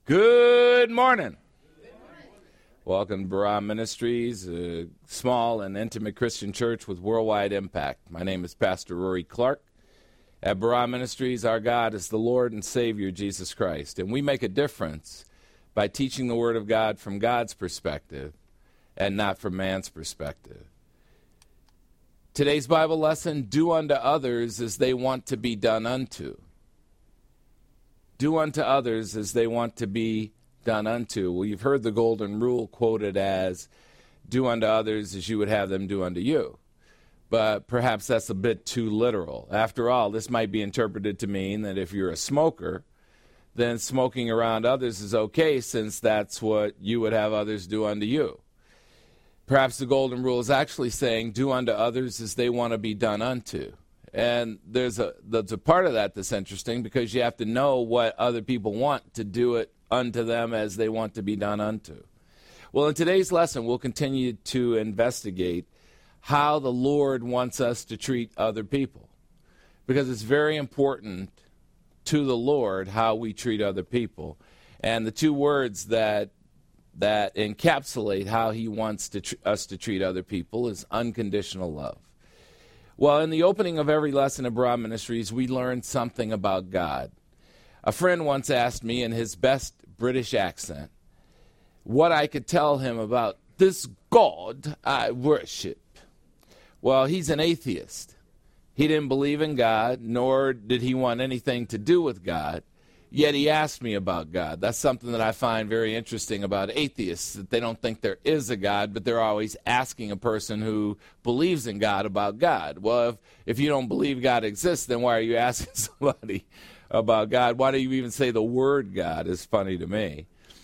Good morning. Welcome to Barah Ministries, a small and intimate Christian church with worldwide impact. My name is Pastor Rory Clark. At Barah Ministries, our God is the Lord and Savior, Jesus Christ, and we make a difference by teaching the Word of God from God's perspective and not from man's perspective. Today's Bible lesson, do unto others as they want to be done unto. Do unto others as they want to be done unto. Well, you've heard the golden rule quoted as, do unto others as you would have them do unto you. But perhaps that's a bit too literal. After all, this might be interpreted to mean that if you're a smoker, then smoking around others is okay, since that's what you would have others do unto you. Perhaps the golden rule is actually saying, do unto others as they want to be done unto. And there's a part of that that's interesting, because you have to know what other people want to do it unto them as they want to be done unto. Well, in today's lesson, we'll continue to investigate how the Lord wants us to treat other people, because it's very important to the Lord how we treat other people. And the two words that encapsulate how he wants us to treat other people is unconditional love. Well, in the opening of every lesson of Barah Ministries, we learned something about God. A friend once asked me in his best British accent what I could tell him about this God I worship. Well, he's an atheist. He didn't believe in God, nor did he want anything to do with God. Yet he asked me about God. That's something that I find very interesting about atheists, that they don't think there is a God, but they're always asking a person who believes in God about God. Well, if you don't believe God exists, then why are you asking somebody about God? Why do you even say the word God? Is funny to me.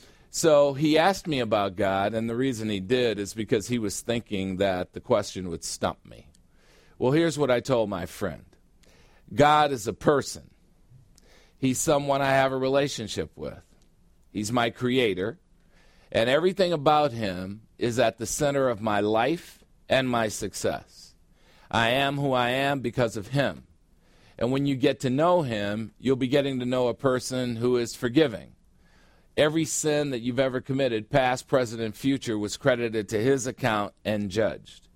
So he asked me about God, and the reason he did is because he was thinking that the question would stump me. Well, here's what I told my friend. God is a person. He's someone I have a relationship with. He's my creator, and everything about him is at the center of my life and my success. I am who I am because of him. And when you get to know him, you'll be getting to know a person who is forgiving. Every sin that you've ever committed, past, present, and future, was credited to his account and judged.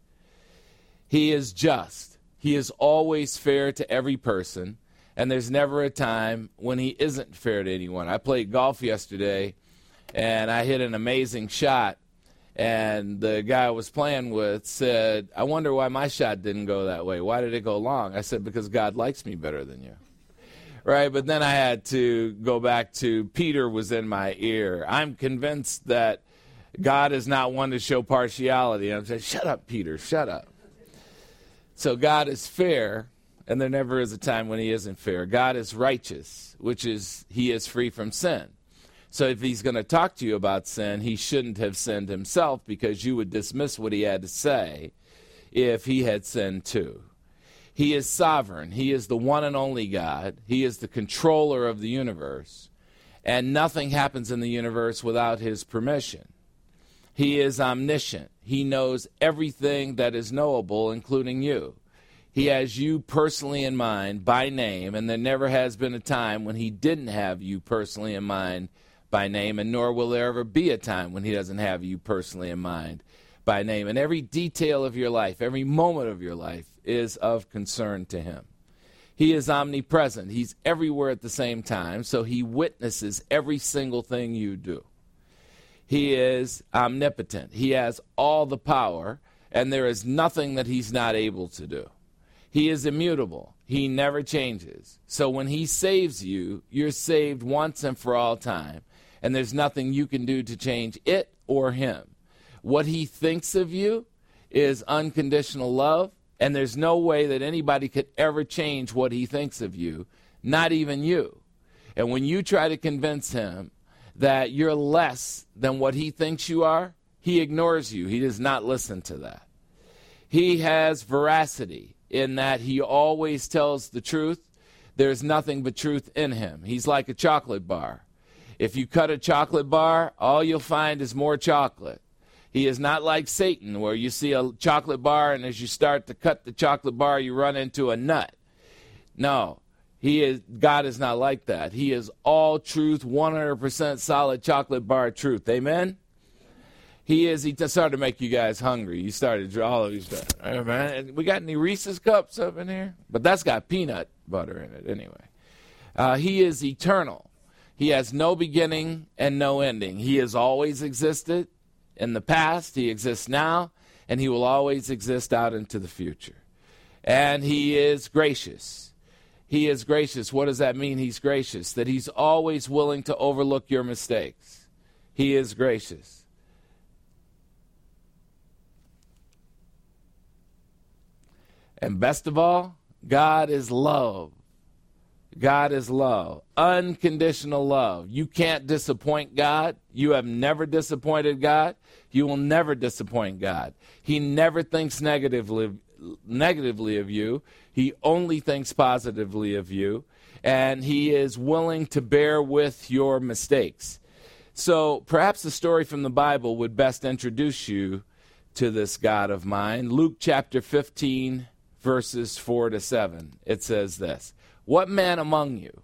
He is just. He is always fair to every person. And there's never a time when he isn't fair to anyone. I played golf yesterday, and I hit an amazing shot. And the guy I was playing with said, I wonder why my shot didn't go that way. Why did it go long? I said, because God likes me better than you. Right? But then I had to go back to Peter was in my ear. I'm convinced that God is not one to show partiality. And I'm saying, shut up, Peter, shut up. So God is fair. And there never is a time when he isn't fair. God is righteous, which is he is free from sin. So if he's going to talk to you about sin, he shouldn't have sinned himself, because you would dismiss what he had to say if he had sinned too. He is sovereign. He is the one and only God. He is the controller of the universe. And nothing happens in the universe without his permission. He is omniscient. He knows everything that is knowable, including you. He has you personally in mind by name, and there never has been a time when he didn't have you personally in mind by name, and nor will there ever be a time when he doesn't have you personally in mind by name. And every detail of your life, every moment of your life is of concern to him. He is omnipresent. He's everywhere at the same time, so he witnesses every single thing you do. He is omnipotent. He has all the power, and there is nothing that he's not able to do. He is immutable. He never changes. So when he saves you, you're saved once and for all time. And there's nothing you can do to change it or him. What he thinks of you is unconditional love. And there's no way that anybody could ever change what he thinks of you, not even you. And when you try to convince him that you're less than what he thinks you are, he ignores you. He does not listen to that. He has veracity, in that he always tells the truth. There's nothing but truth in him. He's like a chocolate bar. If you cut a chocolate bar, all you'll find is more chocolate. He is not like Satan, where you see a chocolate bar, and as you start to cut the chocolate bar, you run into a nut. No, God is not like that. He is all truth, 100% solid chocolate bar truth. Amen? He started to make you guys hungry. You started to all of you started, hey man, we got any Reese's cups up in here? But that's got peanut butter in it anyway. He is eternal. He has no beginning and no ending. He has always existed in the past. He exists now, and he will always exist out into the future. And he is gracious. He is gracious. What does that mean? He's gracious. That he's always willing to overlook your mistakes. He is gracious. And best of all, God is love. God is love. Unconditional love. You can't disappoint God. You have never disappointed God. You will never disappoint God. He never thinks negatively of you. He only thinks positively of you. And he is willing to bear with your mistakes. So perhaps the story from the Bible would best introduce you to this God of mine. Luke chapter 15, verses 4-7. It says this. What man among you,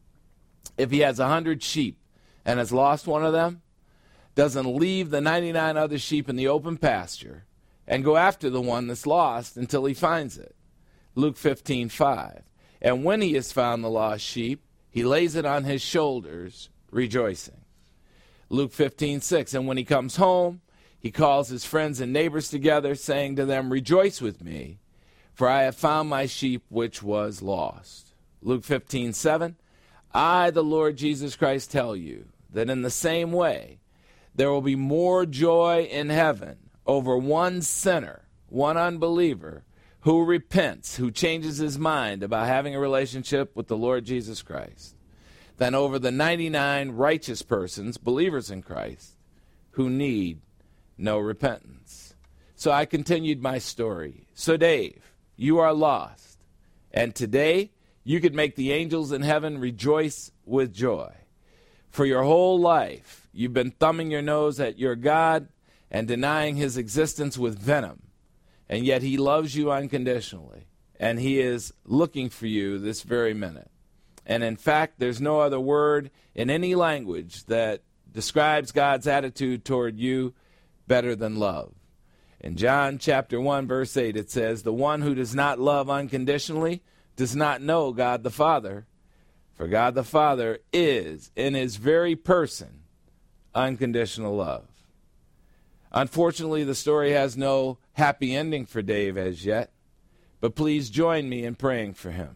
if he has 100 sheep and has lost one of them, doesn't leave the 99 other sheep in the open pasture and go after the one that's lost until he finds it? Luke 15:5. And when he has found the lost sheep, he lays it on his shoulders, rejoicing. Luke 15:6. And when he comes home, he calls his friends and neighbors together, saying to them, rejoice with me, for I have found my sheep which was lost. Luke 15:7, I, the Lord Jesus Christ, tell you that in the same way there will be more joy in heaven over one sinner, one unbeliever, who repents, who changes his mind about having a relationship with the Lord Jesus Christ, than over the 99 righteous persons, believers in Christ, who need no repentance. So I continued my story. So Dave, you are lost, and today you could make the angels in heaven rejoice with joy. For your whole life, you've been thumbing your nose at your God and denying his existence with venom. And yet he loves you unconditionally. And he is looking for you this very minute. And in fact, there's no other word in any language that describes God's attitude toward you better than love. In John chapter 1, verse 8, it says, the one who does not love unconditionally does not know God the Father, for God the Father is, in his very person, unconditional love. Unfortunately, the story has no happy ending for Dave as yet, but please join me in praying for him.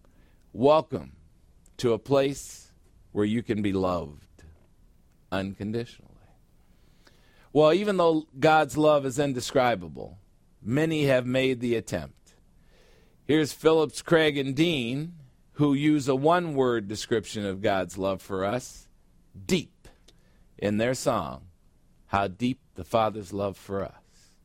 Welcome to a place where you can be loved unconditionally. Well, even though God's love is indescribable, many have made the attempt. Here's Phillips, Craig, and Dean, who use a one-word description of God's love for us, deep, in their song, How Deep the Father's Love for Us.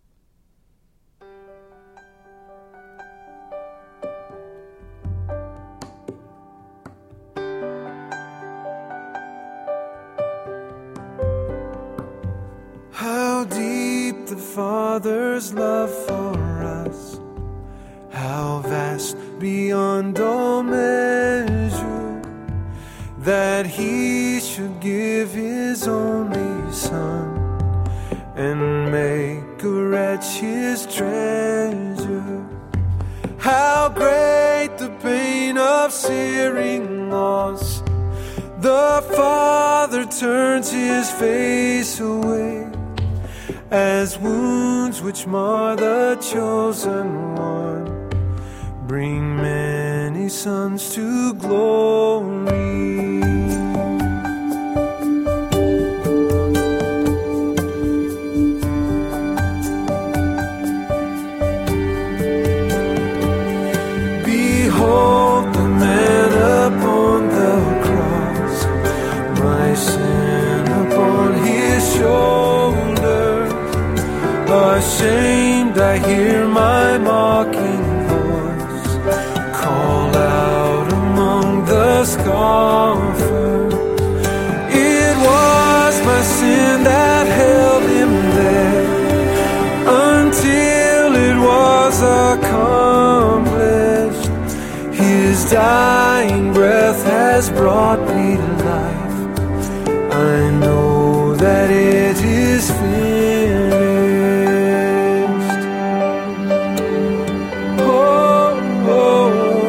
How deep the Father's love for us, how vast beyond all measure, that he should give his only Son and make a wretch his treasure. How great the pain of searing loss, the Father turns his face away, as wounds which mar the chosen one bring many sons to glory. Behold the man upon the cross, my sin upon his shoulder. Ashamed I hear my mocking voice call out among the scoffers. It was my sin that held him there until it was accomplished. His dying has brought me to life. I know that it is finished. Oh, oh.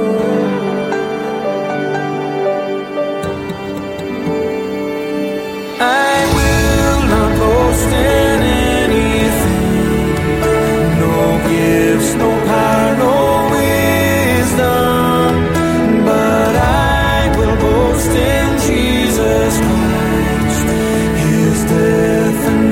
I will not boast in anything, no gifts, no power, no wisdom, but I will boast in Jesus Christ, His death and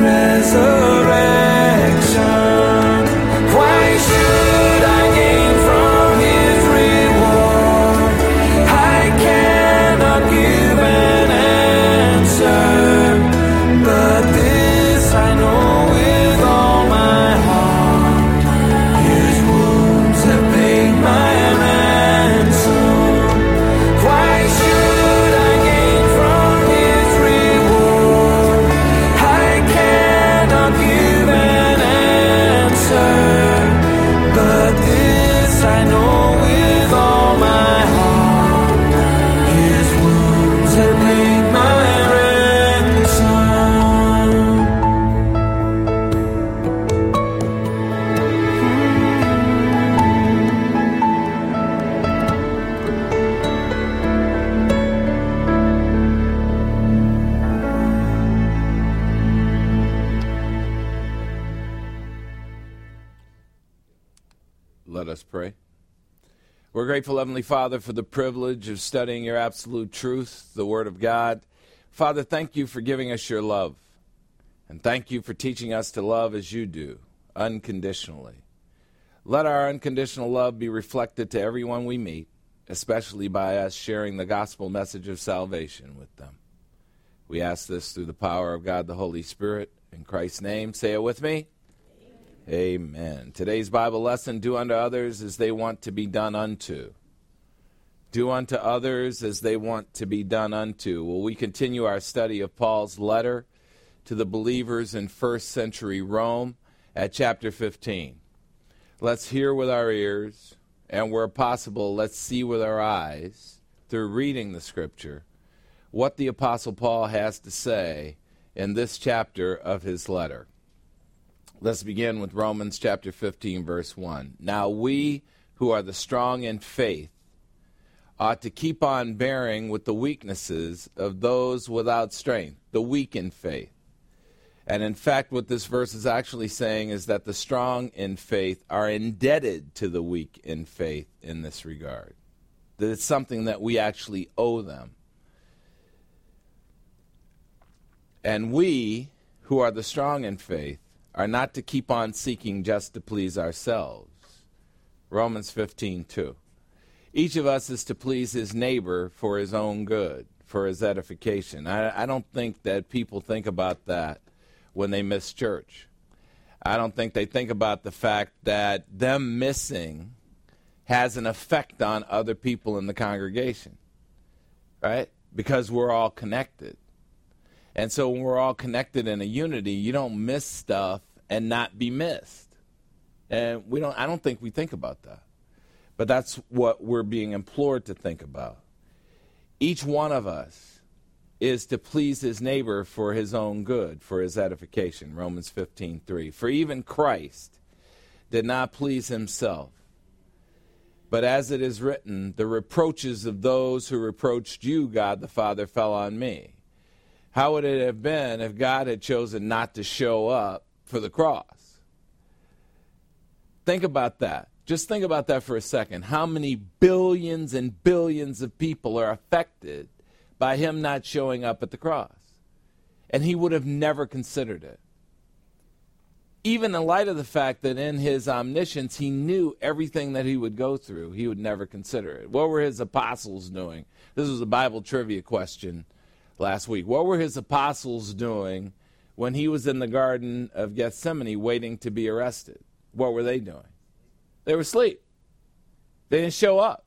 resurrection. Why should I gain from His reward? I cannot give an answer, but this I know with all my heart, His wounds have paid my ransom. Why should I gain from His reward? I cannot give an answer, but this I know with all my heart, His wounds have paid my ransom. Let us pray. We're grateful, Heavenly Father, for the privilege of studying your absolute truth, the Word of God. Father, thank you for giving us your love. And thank you for teaching us to love as you do, unconditionally. Let our unconditional love be reflected to everyone we meet, especially by us sharing the gospel message of salvation with them. We ask this through the power of God the Holy Spirit. In Christ's name, say it with me. Amen. Today's Bible lesson, do unto others as they want to be done unto. Do unto others as they want to be done unto. Well, we continue our study of Paul's letter to the believers in first century Rome at chapter 15. Let's hear with our ears, and where possible, let's see with our eyes, through reading the Scripture, what the Apostle Paul has to say in this chapter of his letter. Let's begin with Romans chapter 15, verse 1. Now we who are the strong in faith ought to keep on bearing with the weaknesses of those without strength, the weak in faith. And in fact, what this verse is actually saying is that the strong in faith are indebted to the weak in faith in this regard. That it's something that we actually owe them. And we who are the strong in faith are not to keep on seeking just to please ourselves. Romans 15:2. Each of us is to please his neighbor for his own good, for his edification. I don't think that people think about that when they miss church. I don't think they think about the fact that them missing has an effect on other people in the congregation, right? Because we're all connected. And so when we're all connected in a unity, you don't miss stuff and not be missed. And I don't think we think about that. But that's what we're being implored to think about. Each one of us is to please his neighbor for his own good, for his edification. Romans 15:3. For even Christ did not please himself. But as it is written, the reproaches of those who reproached you, God the Father, fell on me. How would it have been if God had chosen not to show up for the cross? Think about that. Just think about that for a second. How many billions and billions of people are affected by him not showing up at the cross? And he would have never considered it. Even in light of the fact that in his omniscience, he knew everything that he would go through, he would never consider it. What were his apostles doing? This was a Bible trivia question last week. What were his apostles doing when he was in the Garden of Gethsemane waiting to be arrested? What were they doing? They were asleep. They didn't show up.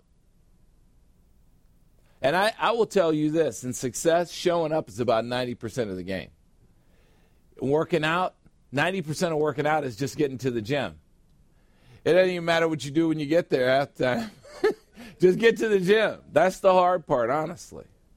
And I will tell you this, in success, showing up is about 90% of the game. Working out, 90% of working out is just getting to the gym. It doesn't even matter what you do when you get there half the time. Just get to the gym. That's the hard part, honestly.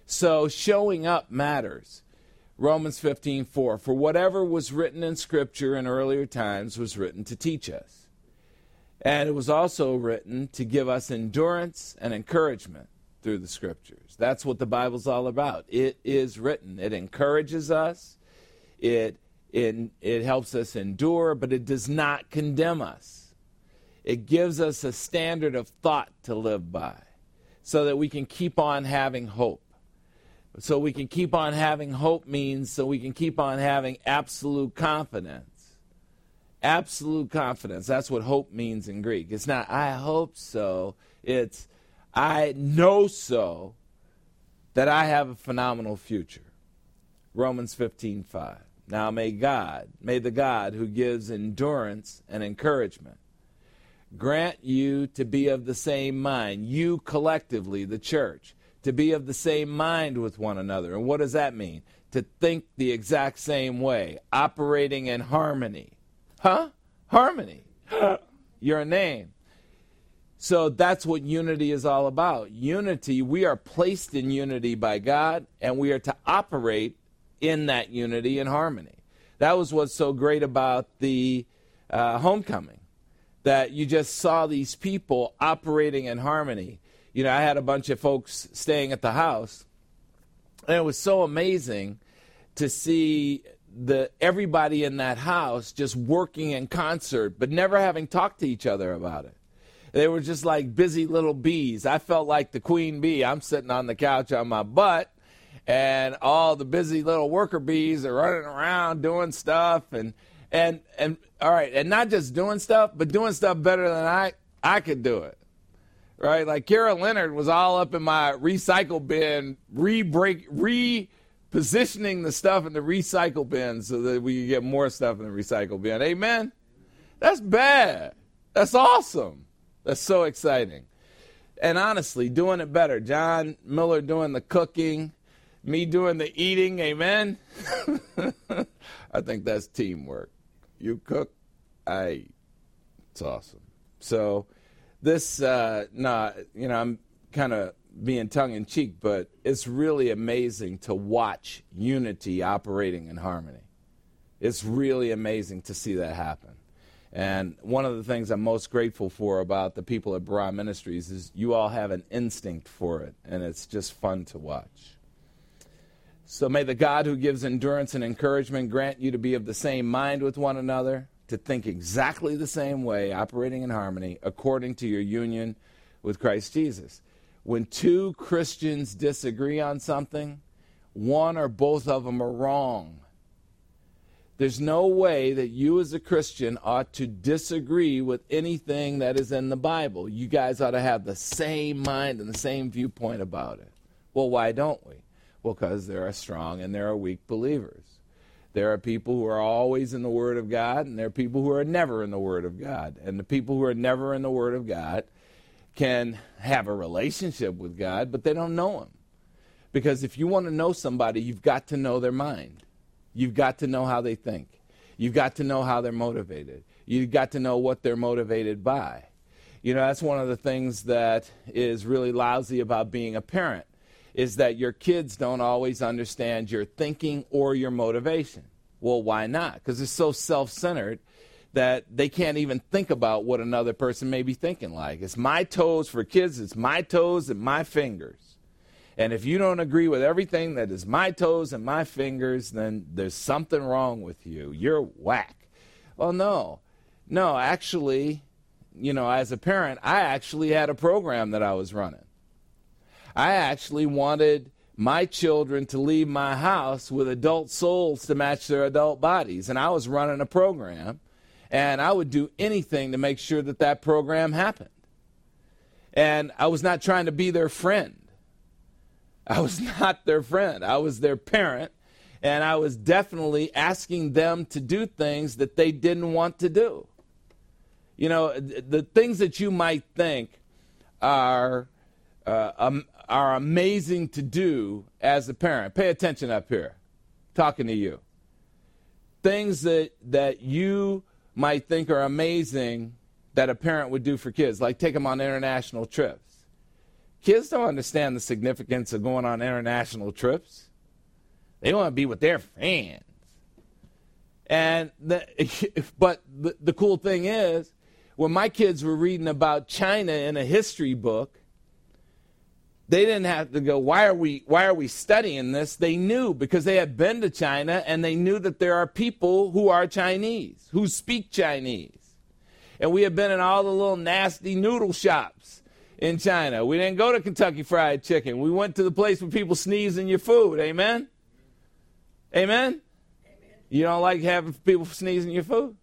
So showing up matters. Romans 15:4, for whatever was written in Scripture in earlier times was written to teach us. And it was also written to give us endurance and encouragement through the Scriptures. That's what the Bible's all about. It is written. It encourages us. It helps us endure, but it does not condemn us. It gives us a standard of thought to live by so that we can keep on having hope. So we can keep on having hope means so we can keep on having absolute confidence. Absolute confidence. That's what hope means in Greek. It's not, I hope so. It's, I know so that I have a phenomenal future. Romans 15:5. Now may the God who gives endurance and encouragement grant you to be of the same mind, you collectively, the church, to be of the same mind with one another. And what does that mean? To think the exact same way, operating in harmony. Harmony. Your name. So that's what unity is all about. Unity, we are placed in unity by God, and we are to operate in that unity and harmony. That was what's so great about the homecoming, that you just saw these people operating in harmony. You know, I had a bunch of folks staying at the house, and it was so amazing to see everybody in that house just working in concert, but never having talked to each other about it. They were just like busy little bees. I felt like the queen bee. I'm sitting on the couch on my butt, and all the busy little worker bees are running around doing stuff, and all right, and not just doing stuff, but doing stuff better than I could do it. Right, like Kara Leonard was all up in my recycle bin, repositioning the stuff in the recycle bin so that we could get more stuff in the recycle bin. Amen? That's bad. That's awesome. That's so exciting. And honestly, doing it better. John Miller doing the cooking, me doing the eating. Amen? I think that's teamwork. You cook, I eat. It's awesome. So this, I'm kind of being tongue-in-cheek, but it's really amazing to watch unity operating in harmony. It's really amazing to see that happen. And one of the things I'm most grateful for about the people at Barah Ministries is you all have an instinct for it, and it's just fun to watch. So may the God who gives endurance and encouragement grant you to be of the same mind with one another, to think exactly the same way, operating in harmony, according to your union with Christ Jesus. When two Christians disagree on something, one or both of them are wrong. There's no way that you as a Christian ought to disagree with anything that is in the Bible. You guys ought to have the same mind and the same viewpoint about it. Well, why don't we? Well, because there are strong and there are weak believers. There are people who are always in the Word of God, and there are people who are never in the Word of God. And the people who are never in the Word of God can have a relationship with God, but they don't know Him. Because if you want to know somebody, you've got to know their mind. You've got to know how they think. You've got to know how they're motivated. You've got to know what they're motivated by. You know, that's one of the things that is really lousy about being a parent, is that your kids don't always understand your thinking or your motivation. Well, why not? Because it's so self-centered that they can't even think about what another person may be thinking like. It's my toes for kids. It's my toes and my fingers. And if you don't agree with everything that is my toes and my fingers, then there's something wrong with you. You're whack. Well, no, actually, you know, as a parent, I actually had a program that I was running. I actually wanted my children to leave my house with adult souls to match their adult bodies. And I was running a program, and I would do anything to make sure that that program happened. And I was not trying to be their friend. I was not their friend. I was their parent, and I was definitely asking them to do things that they didn't want to do. You know, the things that you might think are amazing to do as a parent. Pay attention up here. Talking to you. Things that you might think are amazing that a parent would do for kids, like take them on international trips. Kids don't understand the significance of going on international trips. They want to be with their fans. But the cool thing is, when my kids were reading about China in a history book, they didn't have to go, why are we studying this? They knew, because they had been to China, and they knew that there are people who are Chinese, who speak Chinese. And we have been in all the little nasty noodle shops in China. We didn't go to Kentucky Fried Chicken. We went to the place where people sneeze in your food. Amen? Amen? You don't like having people sneeze in your food?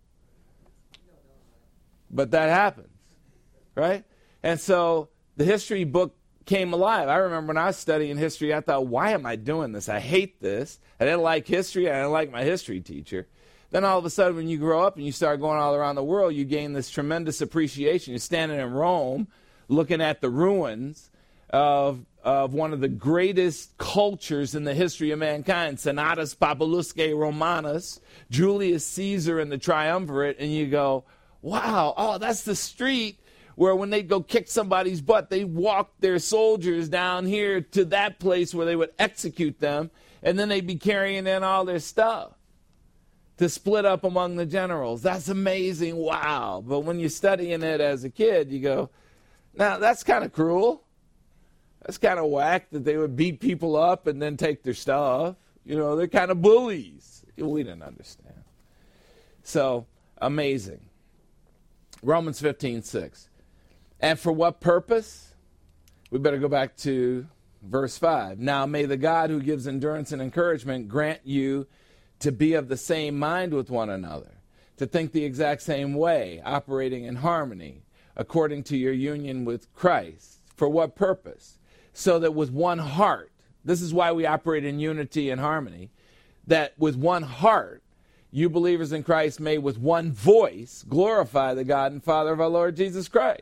But that happens, right? And so the history book came alive. I remember when I was studying history, I thought, why am I doing this? I hate this. I didn't like history. I didn't like my history teacher. Then all of a sudden, when you grow up and you start going all around the world, you gain this tremendous appreciation. You're standing in Rome, looking at the ruins of one of the greatest cultures in the history of mankind, Senatus Populusque Romanus, Julius Caesar and the Triumvirate, and you go, wow, oh, that's the street where when they'd go kick somebody's butt, they walked their soldiers down here to that place where they would execute them, and then they'd be carrying in all their stuff to split up among the generals. That's amazing, wow. But when you're studying it as a kid, you go, now, that's kind of cruel. That's kind of whack that they would beat people up and then take their stuff. You know, they're kind of bullies. We didn't understand. So, amazing. Romans 15:6. And for what purpose? We better go back to verse 5. Now, may the God who gives endurance and encouragement grant you to be of the same mind with one another, to think the exact same way, operating in harmony, according to your union with Christ. For what purpose? So that with one heart, this is why we operate in unity and harmony, that with one heart, you believers in Christ may with one voice glorify the God and Father of our Lord Jesus Christ.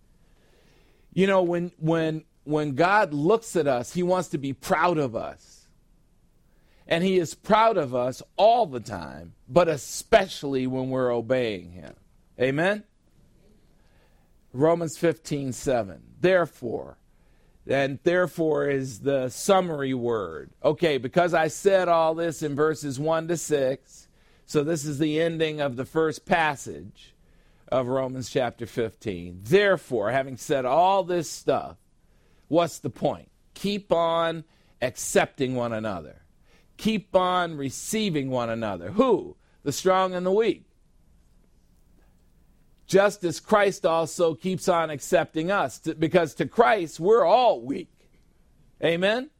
You know, when God looks at us, he wants to be proud of us. And he is proud of us all the time, but especially when we're obeying him. Amen? Romans 15:7. Therefore, and therefore is the summary word. Okay, because I said all this in verses 1 to 6, so this is the ending of the first passage of Romans chapter 15. Therefore, having said all this stuff, what's the point? Keep on accepting one another. Keep on receiving one another. Who? The strong and the weak. Just as Christ also keeps on accepting us. Because to Christ, we're all weak. Amen?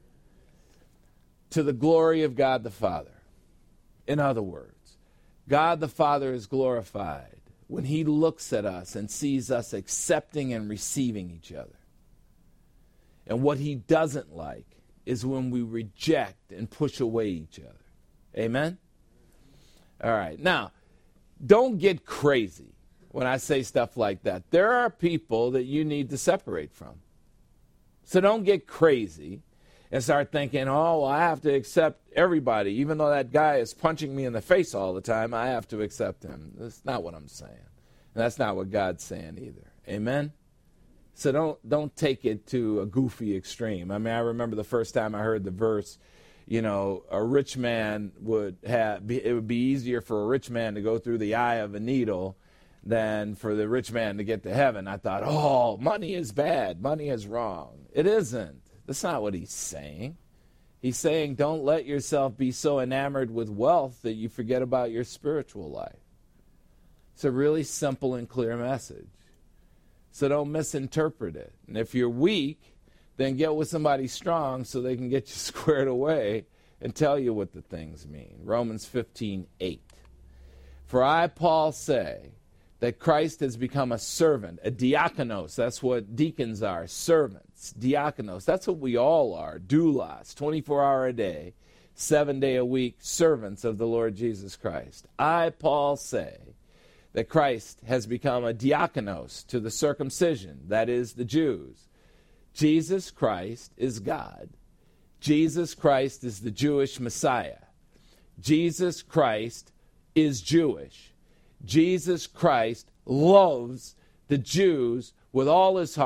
To the glory of God the Father. In other words, God the Father is glorified when he looks at us and sees us accepting and receiving each other. And what he doesn't like is when we reject and push away each other. Amen? All right. Now, don't get crazy when I say stuff like that. There are people that you need to separate from. So don't get crazy and start thinking, oh, well, I have to accept everybody. Even though that guy is punching me in the face all the time, I have to accept him. That's not what I'm saying. And that's not what God's saying either. Amen? So don't take it to a goofy extreme. I mean, I remember the first time I heard the verse, you know, a rich man it would be easier for a rich man to go through the eye of a needle than for the rich man to get to heaven. I thought, oh, money is bad. Money is wrong. It isn't. That's not what he's saying. He's saying don't let yourself be so enamored with wealth that you forget about your spiritual life. It's a really simple and clear message. So don't misinterpret it. And if you're weak, then get with somebody strong so they can get you squared away and tell you what the things mean. Romans 15:8. For I, Paul, say that Christ has become a servant, a diakonos. That's what deacons are, servants. Diakonos, that's what we all are. Doulos, 24-hour a day, 7-day a week, servants of the Lord Jesus Christ. I, Paul, say that Christ has become a diakonos to the circumcision, that is, the Jews. Jesus Christ is God. Jesus Christ is the Jewish Messiah. Jesus Christ is Jewish. Jesus Christ loves the Jews with all his heart,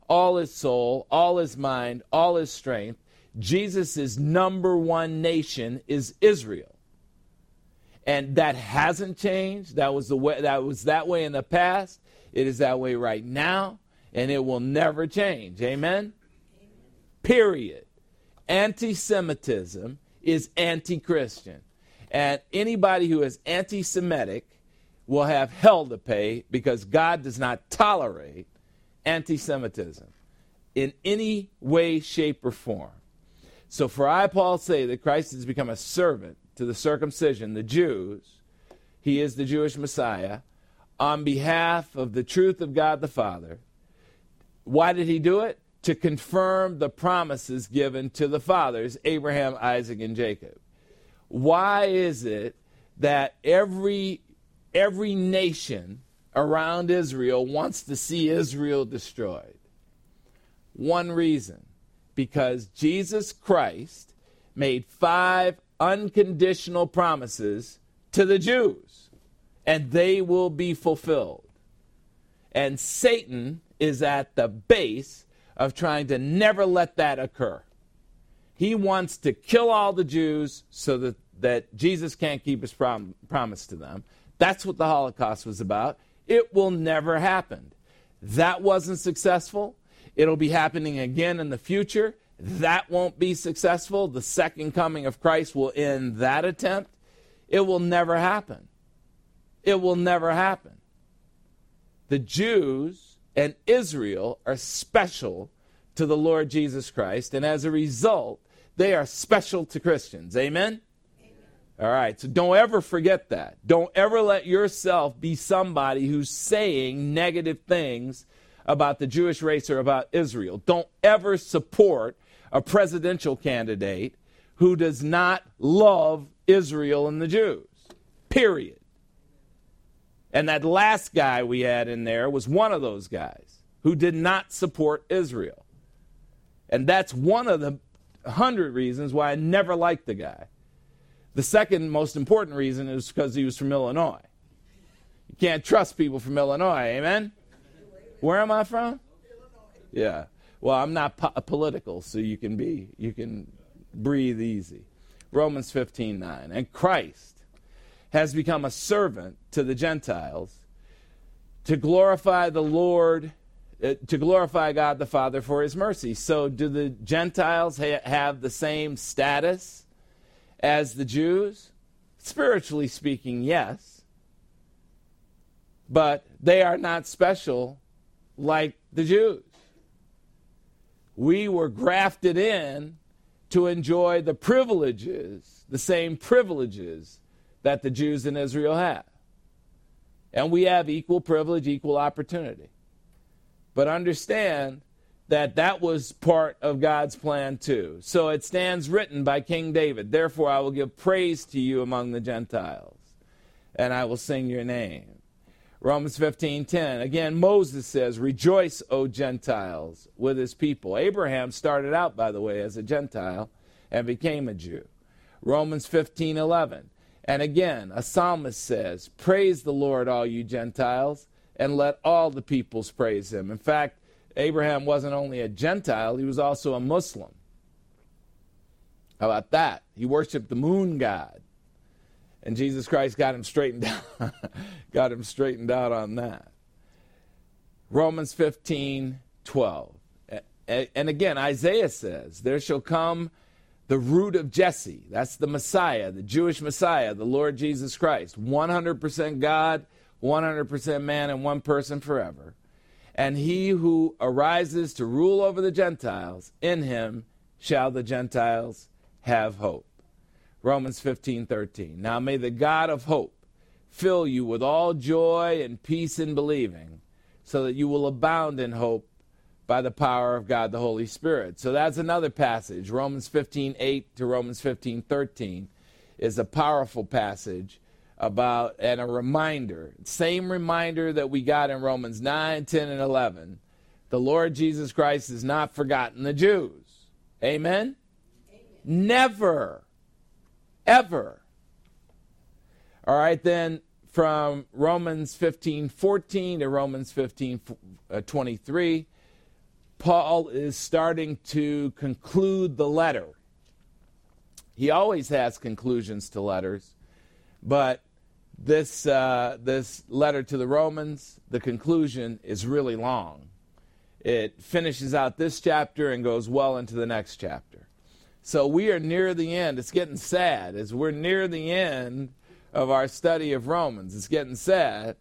all his soul, all his mind, all his strength. Jesus' number one nation is Israel. And that hasn't changed. That was that way in the past. It is that way right now, and it will never change. Amen? Period. Anti-Semitism is anti-Christian. And anybody who is anti-Semitic will have hell to pay, because God does not tolerate anti-Semitism in any way, shape, or form. So for I, Paul, say that Christ has become a servant to the circumcision, the Jews. He is the Jewish Messiah on behalf of the truth of God the Father. Why did he do it? To confirm the promises given to the fathers, Abraham, Isaac, and Jacob. Why is it that every nation around Israel wants to see Israel destroyed? One reason: because Jesus Christ made 5 unconditional promises to the Jews, and they will be fulfilled. And Satan is at the base of trying to never let that occur. He wants to kill all the Jews so that Jesus can't keep his promise to them. That's what the Holocaust was about. It will never happen. That wasn't successful. It'll be happening again in the future. That won't be successful. The second coming of Christ will end that attempt. It will never happen. It will never happen. The Jews and Israel are special to the Lord Jesus Christ, and as a result, they are special to Christians. Amen? Amen. All right, so don't ever forget that. Don't ever let yourself be somebody who's saying negative things about the Jewish race or about Israel. Don't ever support a presidential candidate who does not love Israel and the Jews. Period. And that last guy we had in there was one of those guys who did not support Israel. And that's one of the 100 reasons why I never liked the guy. The second most important reason is because he was from Illinois. You can't trust people from Illinois, amen? Where am I from? Yeah. Well, I'm not political, so you can breathe easy. Romans 15:9. And Christ has become a servant to the Gentiles to glorify the Lord, to glorify God the Father for his mercy. So do the Gentiles have the same status as the Jews? Spiritually speaking, yes. But they are not special like the Jews. We were grafted in to enjoy the privileges, the same privileges that the Jews in Israel have. And we have equal privilege, equal opportunity. But understand that that was part of God's plan too. So it stands written by King David, "Therefore I will give praise to you among the Gentiles, and I will sing your name." Romans 15:10. Again, Moses says, "Rejoice, O Gentiles, with his people." Abraham started out, by the way, as a Gentile and became a Jew. Romans 15:11. And again, a psalmist says, "Praise the Lord, all you Gentiles, and let all the peoples praise him." In fact, Abraham wasn't only a Gentile, he was also a Muslim. How about that? He worshiped the moon god. And Jesus Christ got him straightened out, got him straightened out on that. Romans 15:12. And again, Isaiah says, "There shall come the root of Jesse." That's the Messiah, the Jewish Messiah, the Lord Jesus Christ. 100% God, 100% man, and one person forever. "And he who arises to rule over the Gentiles, in him shall the Gentiles have hope." Romans 15:13. "Now may the God of hope fill you with all joy and peace in believing, so that you will abound in hope by the power of God the Holy Spirit." So that's another passage. Romans 15:8 to Romans 15:13 is a powerful passage about, and a reminder, same reminder that we got in Romans 9, 10, and 11. The Lord Jesus Christ has not forgotten the Jews. Amen? Amen. Never. Ever. All right, then from Romans 15:14 to Romans 15:23, Paul is starting to conclude the letter. He always has conclusions to letters, but this letter to the Romans, the conclusion is really long. It finishes out this chapter and goes well into the next chapter. So we are near the end. It's getting sad as we're near the end of our study of Romans. It's getting sad.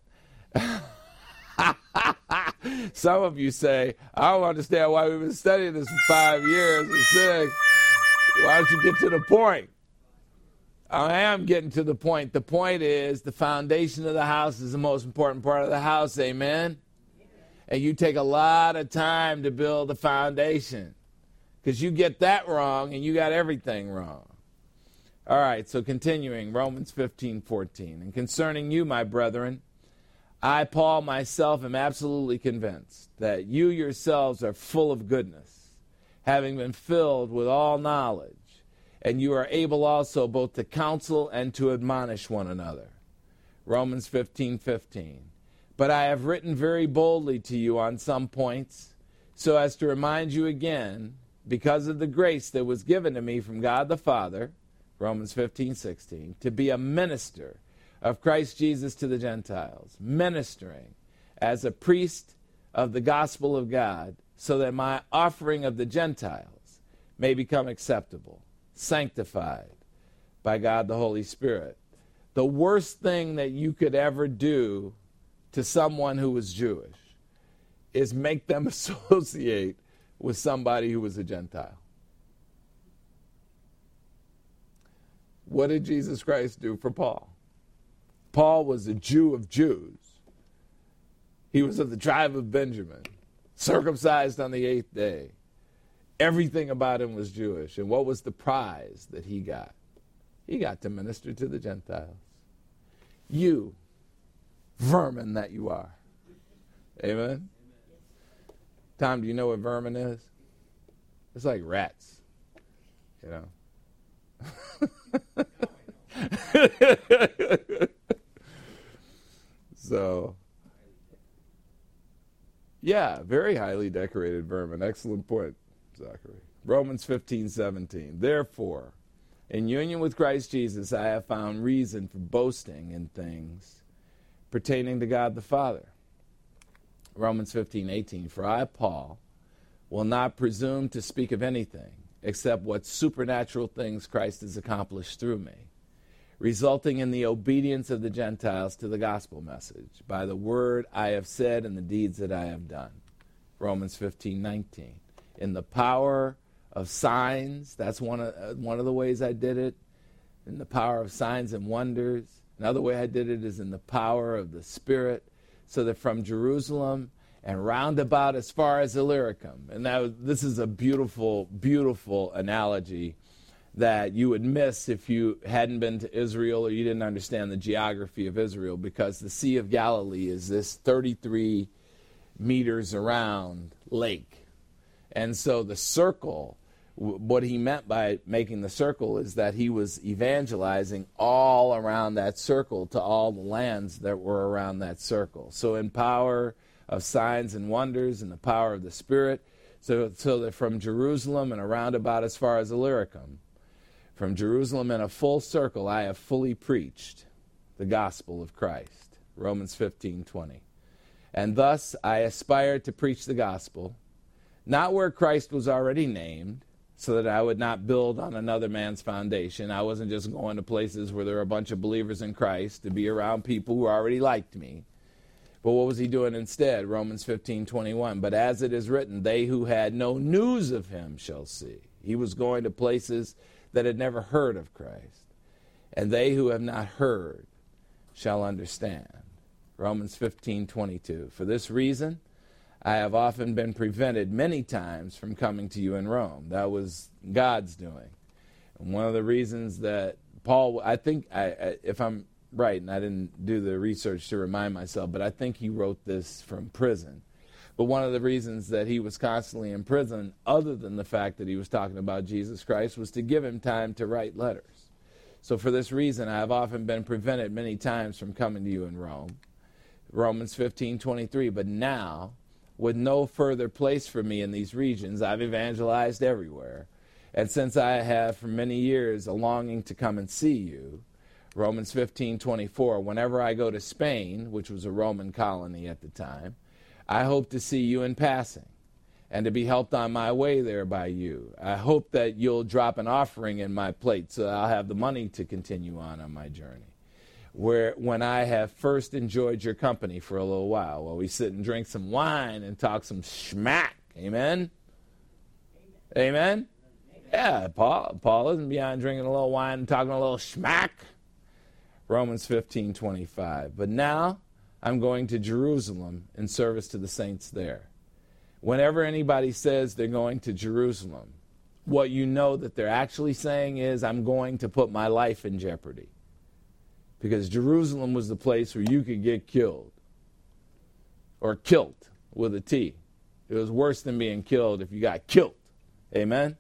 Some of you say, I don't understand why we've been studying this for 5 years or 6. Why don't you get to the point? I am getting to the point. The point is the foundation of the house is the most important part of the house, amen? And you take a lot of time to build the foundation because you get that wrong and you got everything wrong. All right, so continuing, Romans 15:14. And concerning you, my brethren, I, Paul, myself, am absolutely convinced that you yourselves are full of goodness, having been filled with all knowledge, and you are able also both to counsel and to admonish one another. Romans 15:15. But I have written very boldly to you on some points, so as to remind you again, because of the grace that was given to me from God the Father, Romans 15:16, to be a minister of Christ Jesus to the Gentiles, ministering as a priest of the gospel of God, so that my offering of the Gentiles may become acceptable, sanctified by God the Holy Spirit. The worst thing that you could ever do to someone who was Jewish is make them associate with somebody who was a Gentile. What did Jesus Christ do for Paul? Paul was a Jew of Jews. He was of the tribe of Benjamin, circumcised on the 8th day. Everything about him was Jewish. And what was the prize that he got? He got to minister to the Gentiles. You, vermin that you are. Amen? Tom, do you know what vermin is? It's like rats, you know. So, yeah, very highly decorated vermin. Excellent point, Zachary. Romans 15:17. Therefore, in union with Christ Jesus, I have found reason for boasting in things pertaining to God the Father. Romans 15:18. For I, Paul, will not presume to speak of anything except what supernatural things Christ has accomplished through me, resulting in the obedience of the Gentiles to the gospel message, by the word I have said and the deeds that I have done. Romans 15:19. In the power of signs, that's one of the ways I did it, in the power of signs and wonders. Another way I did it is in the power of the Spirit, so that from Jerusalem and round about as far as Illyricum, and this is a beautiful, beautiful analogy that you would miss if you hadn't been to Israel or you didn't understand the geography of Israel, because the Sea of Galilee is this 33 meters around lake. And so the circle, what he meant by making the circle is that he was evangelizing all around that circle to all the lands that were around that circle. So in power of signs and wonders and the power of the Spirit, so that from Jerusalem and around about as far as Illyricum, from Jerusalem in a full circle, I have fully preached the gospel of Christ. Romans 15:20. And thus I aspired to preach the gospel, not where Christ was already named, so that I would not build on another man's foundation. I wasn't just going to places where there were a bunch of believers in Christ to be around people who already liked me. But what was he doing instead? Romans 15:21. But as it is written, they who had no news of him shall see. He was going to places that had never heard of Christ. And they who have not heard shall understand. Romans 15:22. For this reason, I have often been prevented many times from coming to you in Rome. That was God's doing. And one of the reasons that Paul, I think, if I'm right, and I didn't do the research to remind myself, but I think he wrote this from prison. But one of the reasons that he was constantly in prison, other than the fact that he was talking about Jesus Christ, was to give him time to write letters. So for this reason, I have often been prevented many times from coming to you in Rome. Romans 15:23. But now with no further place for me in these regions, I've evangelized everywhere. And since I have for many years a longing to come and see you, Romans 15:24, whenever I go to Spain, which was a Roman colony at the time, I hope to see you in passing and to be helped on my way there by you. I hope that you'll drop an offering in my plate so I'll have the money to continue on my journey. When I have first enjoyed your company for a little while we sit and drink some wine and talk some schmack. Amen? Amen? Yeah, Paul isn't beyond drinking a little wine and talking a little schmack. Romans 15:25. But now I'm going to Jerusalem in service to the saints there. Whenever anybody says they're going to Jerusalem, what you know that they're actually saying is, I'm going to put my life in jeopardy. Because Jerusalem was the place where you could get killed. Or kilt with a T. It was worse than being killed if you got killed. Amen?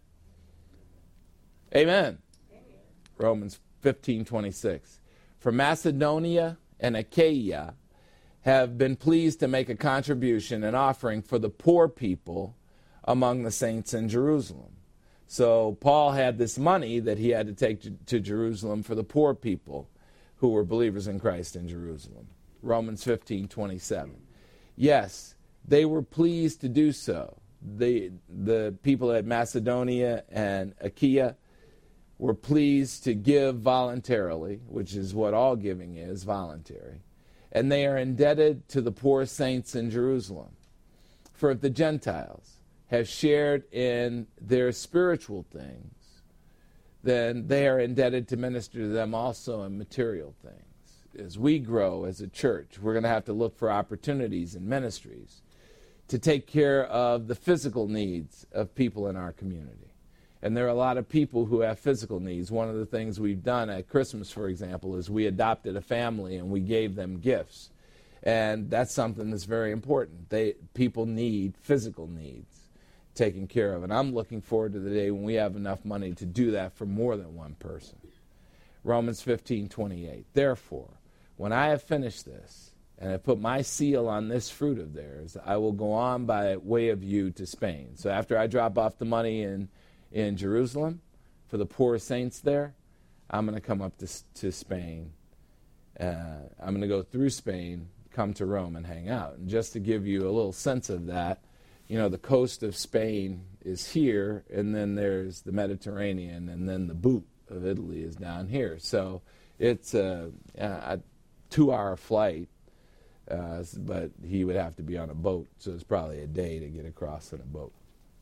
Amen. Romans 15:26. For Macedonia and Achaia have been pleased to make a contribution and offering for the poor people among the saints in Jerusalem. So Paul had this money that he had to take to Jerusalem for the poor people who were believers in Christ in Jerusalem. Romans 15:27. Yes, they were pleased to do so. The people at Macedonia and Achaia were pleased to give voluntarily, which is what all giving is, voluntary. And they are indebted to the poor saints in Jerusalem. For if the Gentiles have shared in their spiritual things, then they are indebted to minister to them also in material things. As we grow as a church, we're going to have to look for opportunities and ministries to take care of the physical needs of people in our community. And there are a lot of people who have physical needs. One of the things we've done at Christmas, for example, is we adopted a family and we gave them gifts. And that's something that's very important. People need physical needs taken care of. And I'm looking forward to the day when we have enough money to do that for more than one person. Romans 15:28. Therefore, when I have finished this and have put my seal on this fruit of theirs, I will go on by way of you to Spain. So after I drop off the money in Jerusalem for the poor saints there, I'm going to come up to Spain. I'm going to go through Spain, come to Rome and hang out. And just to give you a little sense of that, the coast of Spain is here, and then there's the Mediterranean, and then the boot of Italy is down here. So it's a 2-hour flight, but he would have to be on a boat, so it's probably a day to get across in a boat.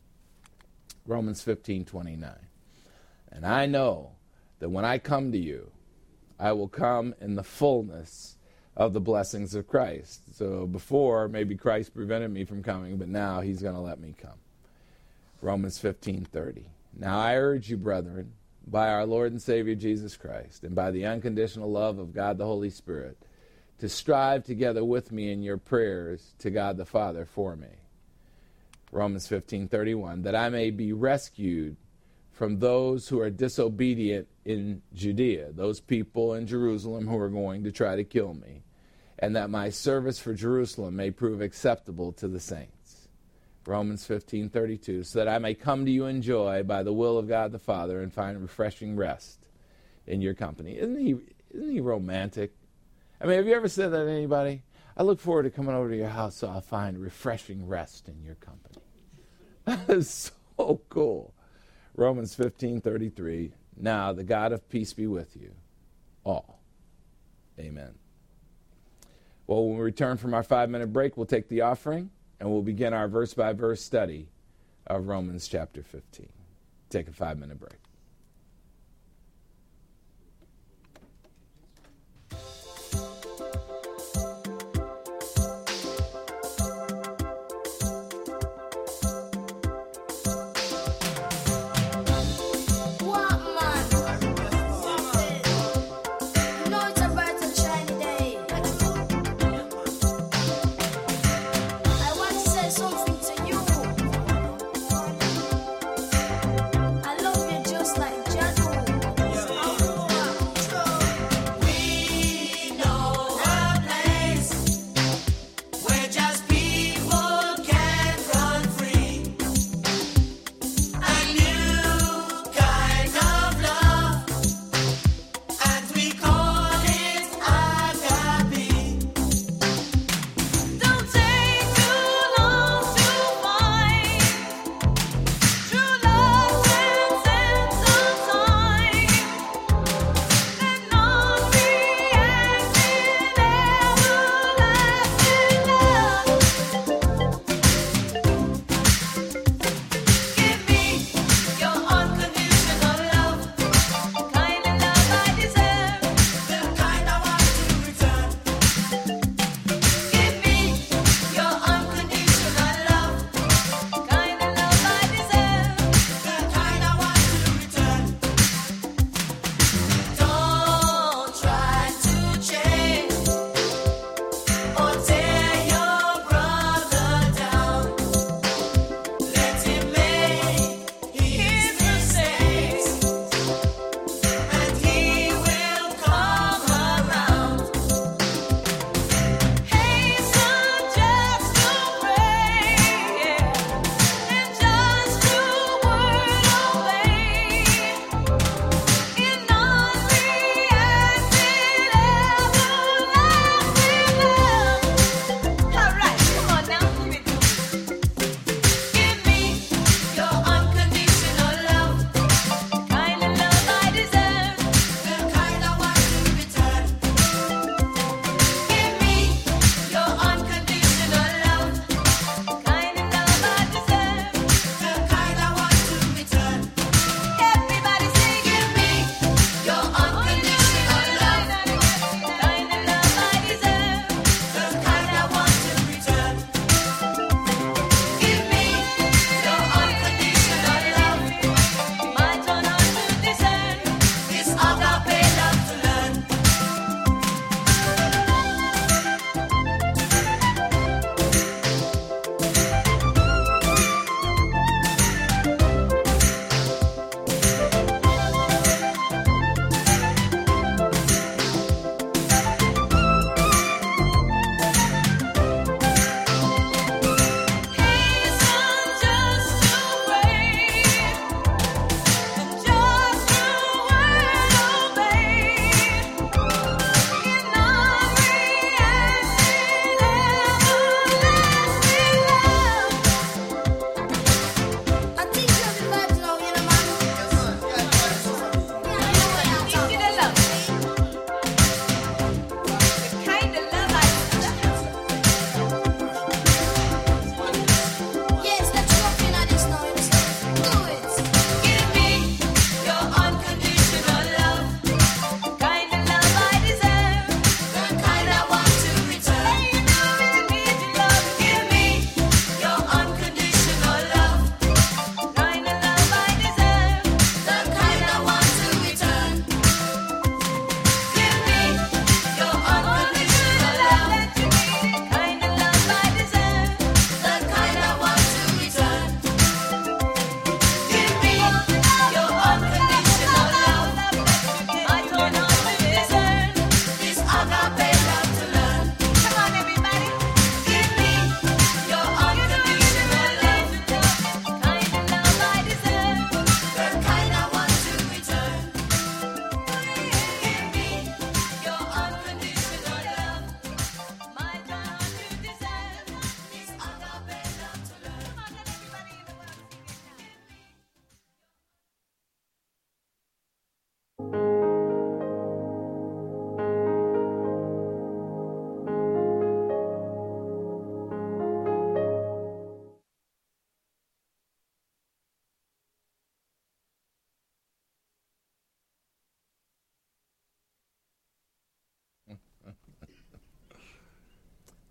Romans 15:29. And I know that when I come to you, I will come in the fullness of the blessings of Christ. So before, maybe Christ prevented me from coming, but now he's going to let me come. Romans 15:30. Now I urge you, brethren, by our Lord and Savior Jesus Christ, and by the unconditional love of God the Holy Spirit, to strive together with me in your prayers to God the Father for me. Romans 15:31, that I may be rescued from those who are disobedient in Judea, those people in Jerusalem who are going to try to kill me, and that my service for Jerusalem may prove acceptable to the saints. Romans 15:32, so that I may come to you in joy by the will of God the Father and find refreshing rest in your company. Isn't he romantic? I mean, have you ever said that to anybody? I look forward to coming over to your house so I'll find refreshing rest in your company. That is so cool. Romans 15:33, now the God of peace be with you all. Amen. Well, when we return from our 5-minute break, we'll take the offering and we'll begin our verse-by-verse study of Romans chapter 15. Take a 5-minute break. Something to you. I love you just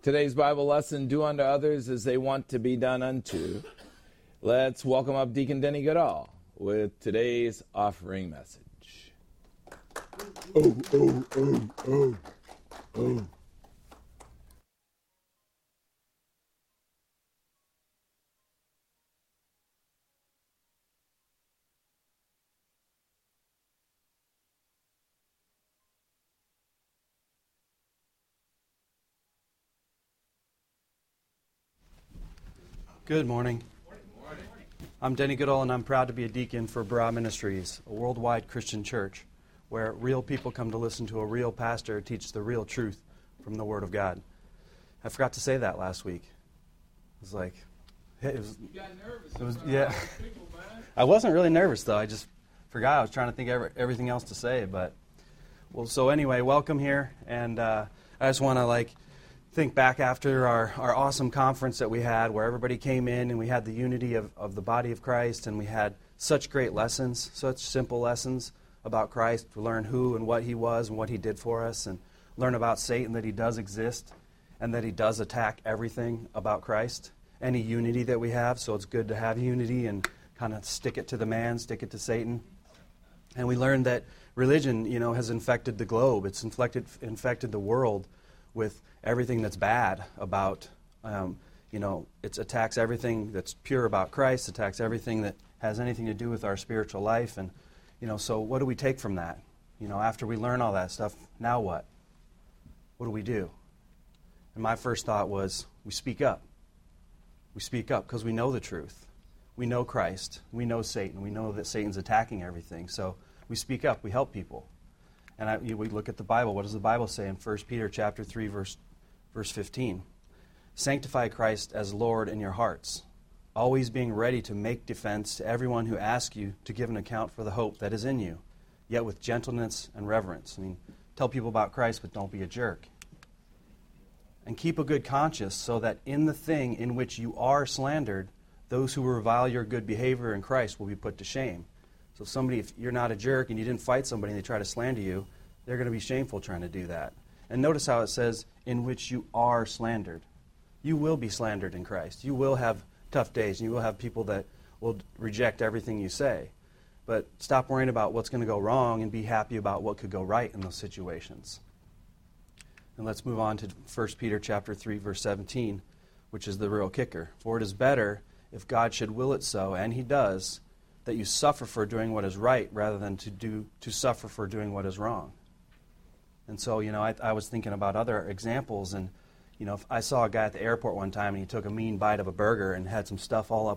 Today's Bible lesson, do unto others as they want to be done unto. Let's welcome up Deacon Denny Goodall with today's offering message. Oh. Good morning. I'm Denny Goodall, and I'm proud to be a deacon for Bra Ministries, a worldwide Christian church where real people come to listen to a real pastor teach the real truth from the Word of God. I forgot to say that last week. It was like, you got nervous. Yeah. I wasn't really nervous, though. I just forgot. I was trying to think of everything else to say. So anyway, welcome here, and I just want to think back after our awesome conference that we had where everybody came in and we had the unity of the body of Christ, and we had such great lessons, such simple lessons about Christ to learn who and what he was and what he did for us, and learn about Satan, that he does exist and that he does attack everything about Christ, any unity that we have. So it's good to have unity and kind of stick it to the man, stick it to Satan. And we learned that religion, has infected the globe. It's infected the world with everything that's bad about, it attacks everything that's pure about Christ, attacks everything that has anything to do with our spiritual life. And, so what do we take from that? After we learn all that stuff, now what? What do we do? And my first thought was, we speak up. We speak up because we know the truth. We know Christ. We know Satan. We know that Satan's attacking everything. So we speak up. We help people. And we look at the Bible. What does the Bible say in 1 Peter chapter 3, verse 15? Sanctify Christ as Lord in your hearts, always being ready to make defense to everyone who asks you to give an account for the hope that is in you, yet with gentleness and reverence. Tell people about Christ, but don't be a jerk. And keep a good conscience, so that in the thing in which you are slandered, those who revile your good behavior in Christ will be put to shame. So if you're not a jerk and you didn't fight somebody and they try to slander you, they're going to be shameful trying to do that. And notice how it says, in which you are slandered. You will be slandered in Christ. You will have tough days, and you will have people that will reject everything you say. But stop worrying about what's going to go wrong and be happy about what could go right in those situations. And let's move on to 1 Peter chapter 3, verse 17, which is the real kicker. For it is better, if God should will it so, and he does, that you suffer for doing what is right rather than to suffer for doing what is wrong. And so, I was thinking about other examples, and, if I saw a guy at the airport one time and he took a mean bite of a burger and had some stuff all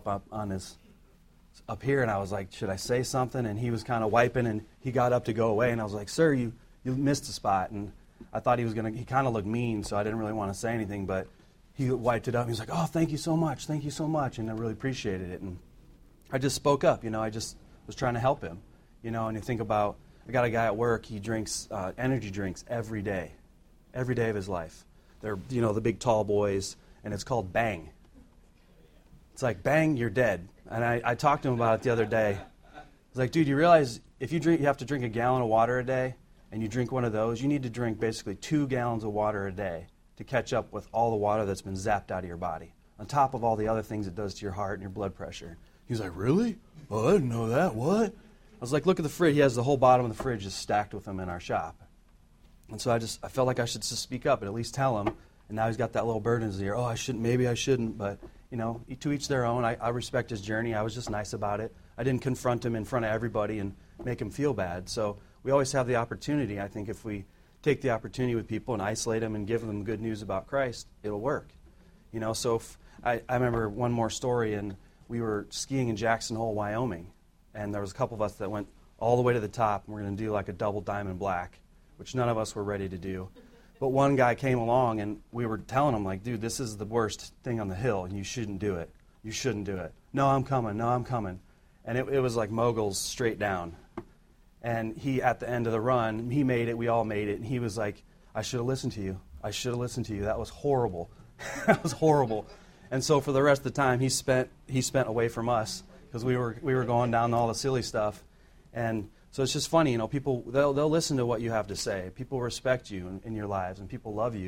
up here, and I was like, should I say something? And he was kind of wiping, and he got up to go away, and I was like, sir, you missed a spot. And I thought he kind of looked mean, so I didn't really want to say anything, but he wiped it up. He was like, oh, thank you so much, and I really appreciated it. And I just spoke up, I just was trying to help him, and you think about, I got a guy at work, he drinks energy drinks every day of his life. They're, the big tall boys, and it's called Bang. It's like, Bang, you're dead. And I talked to him about it the other day. I was like, dude, you realize if you have to drink a gallon of water a day, and you drink one of those, you need to drink basically 2 gallons of water a day to catch up with all the water that's been zapped out of your body, on top of all the other things it does to your heart and your blood pressure. He's like, really? Oh, I didn't know that. What? I was like, look at the fridge. He has the whole bottom of the fridge just stacked with them in our shop. And so I felt like I should just speak up and at least tell him. And now he's got that little burden in his ear. Oh, maybe I shouldn't. But, to each their own. I respect his journey. I was just nice about it. I didn't confront him in front of everybody and make him feel bad. So we always have the opportunity. I think if we take the opportunity with people and isolate them and give them good news about Christ, it'll work. So I remember one more story, and we were skiing in Jackson Hole, Wyoming, and there was a couple of us that went all the way to the top, and we're going to do like a double diamond black, which none of us were ready to do. But one guy came along, and we were telling him, like, dude, this is the worst thing on the hill, and you shouldn't do it. You shouldn't do it. No, I'm coming. And it was like moguls straight down. And he, at the end of the run, he made it, we all made it, and he was like, I should have listened to you. That was horrible. That was horrible. And so for the rest of the time, he spent away from us because we were going down all the silly stuff. And so it's just funny, people, they'll listen to what you have to say. People respect you in your lives, and people love you. And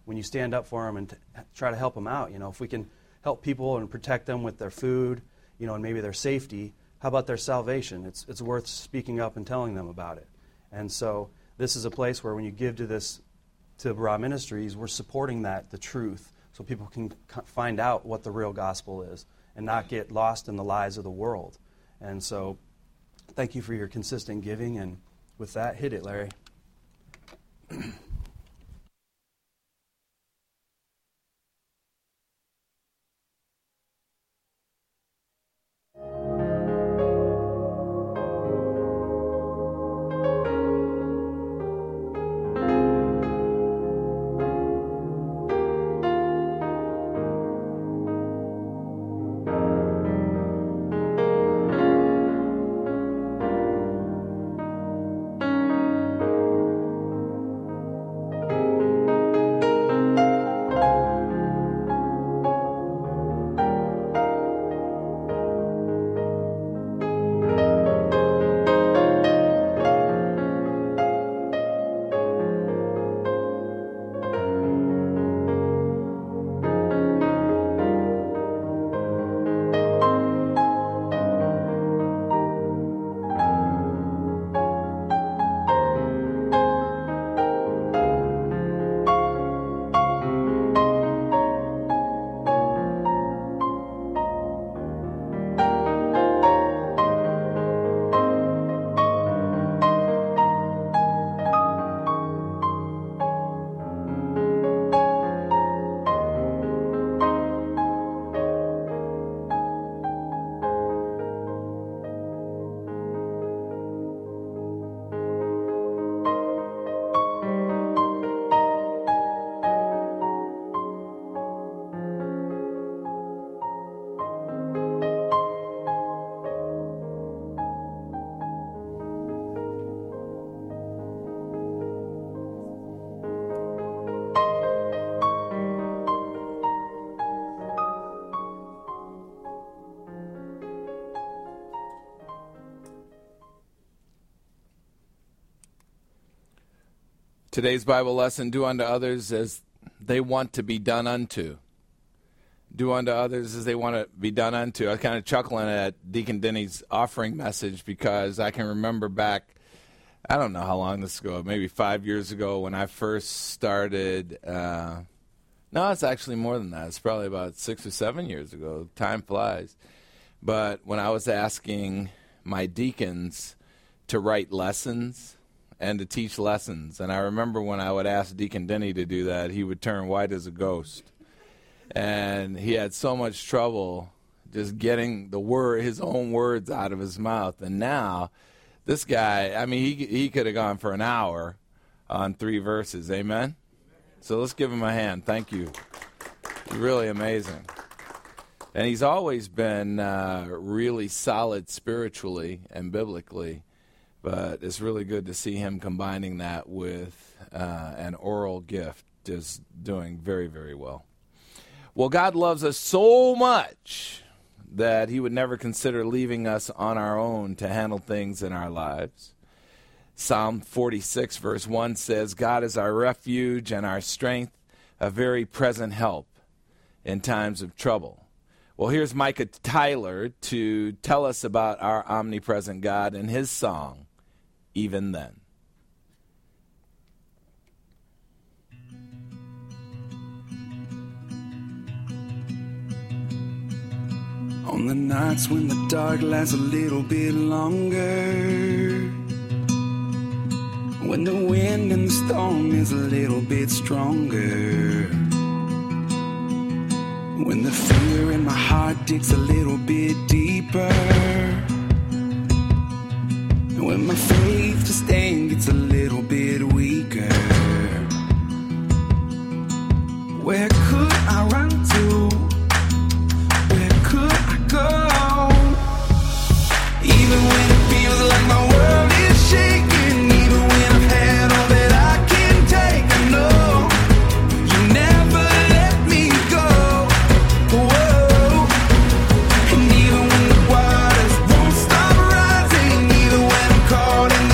when you stand up for them and try to help them out. If we can help people and protect them with their food, and maybe their safety, how about their salvation? It's worth speaking up and telling them about it. And so this is a place where when you give to Barah Ministries, we're supporting the truth, so people can find out what the real gospel is and not get lost in the lies of the world. And so thank you for your consistent giving, and with that, hit it, Larry. Today's Bible lesson, do unto others as they want to be done unto. Do unto others as they want to be done unto. I was kind of chuckling at Deacon Denny's offering message because I can remember back, I don't know how long this ago, maybe 5 years ago when I first started. No, it's actually more than that. It's probably about 6 or 7 years ago. Time flies. But when I was asking my deacons to write lessons and to teach lessons. And I remember when I would ask Deacon Denny to do that, he would turn white as a ghost. And he had so much trouble just getting his own words out of his mouth. And now, this guy, I mean, he could have gone for an hour on 3 verses. Amen? So let's give him a hand. Thank you. It's really amazing. And he's always been really solid spiritually and biblically. But it's really good to see him combining that with an oral gift, just doing very, very well. Well, God loves us so much that he would never consider leaving us on our own to handle things in our lives. Psalm 46, verse 1 says, God is our refuge and our strength, a very present help in times of trouble. Well, here's Micah Tyler to tell us about our omnipresent God and his song, Even Then. On the nights when the dark lasts a little bit longer, when the wind and the storm is a little bit stronger, when the fear in my heart digs a little bit deeper, when my faith to stand gets a little bit weaker, where could I run to? Where could I go? Even when it feels like my world is shaking, even when I've had all that I can take, I know you never let me go. Whoa. And even when the waters won't stop rising, even when I'm caught in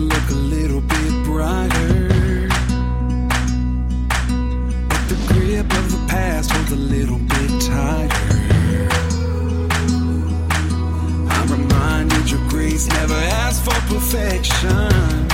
look a little bit brighter, but the grip of the past holds a little bit tighter. I'm reminded your grace never asked for perfection.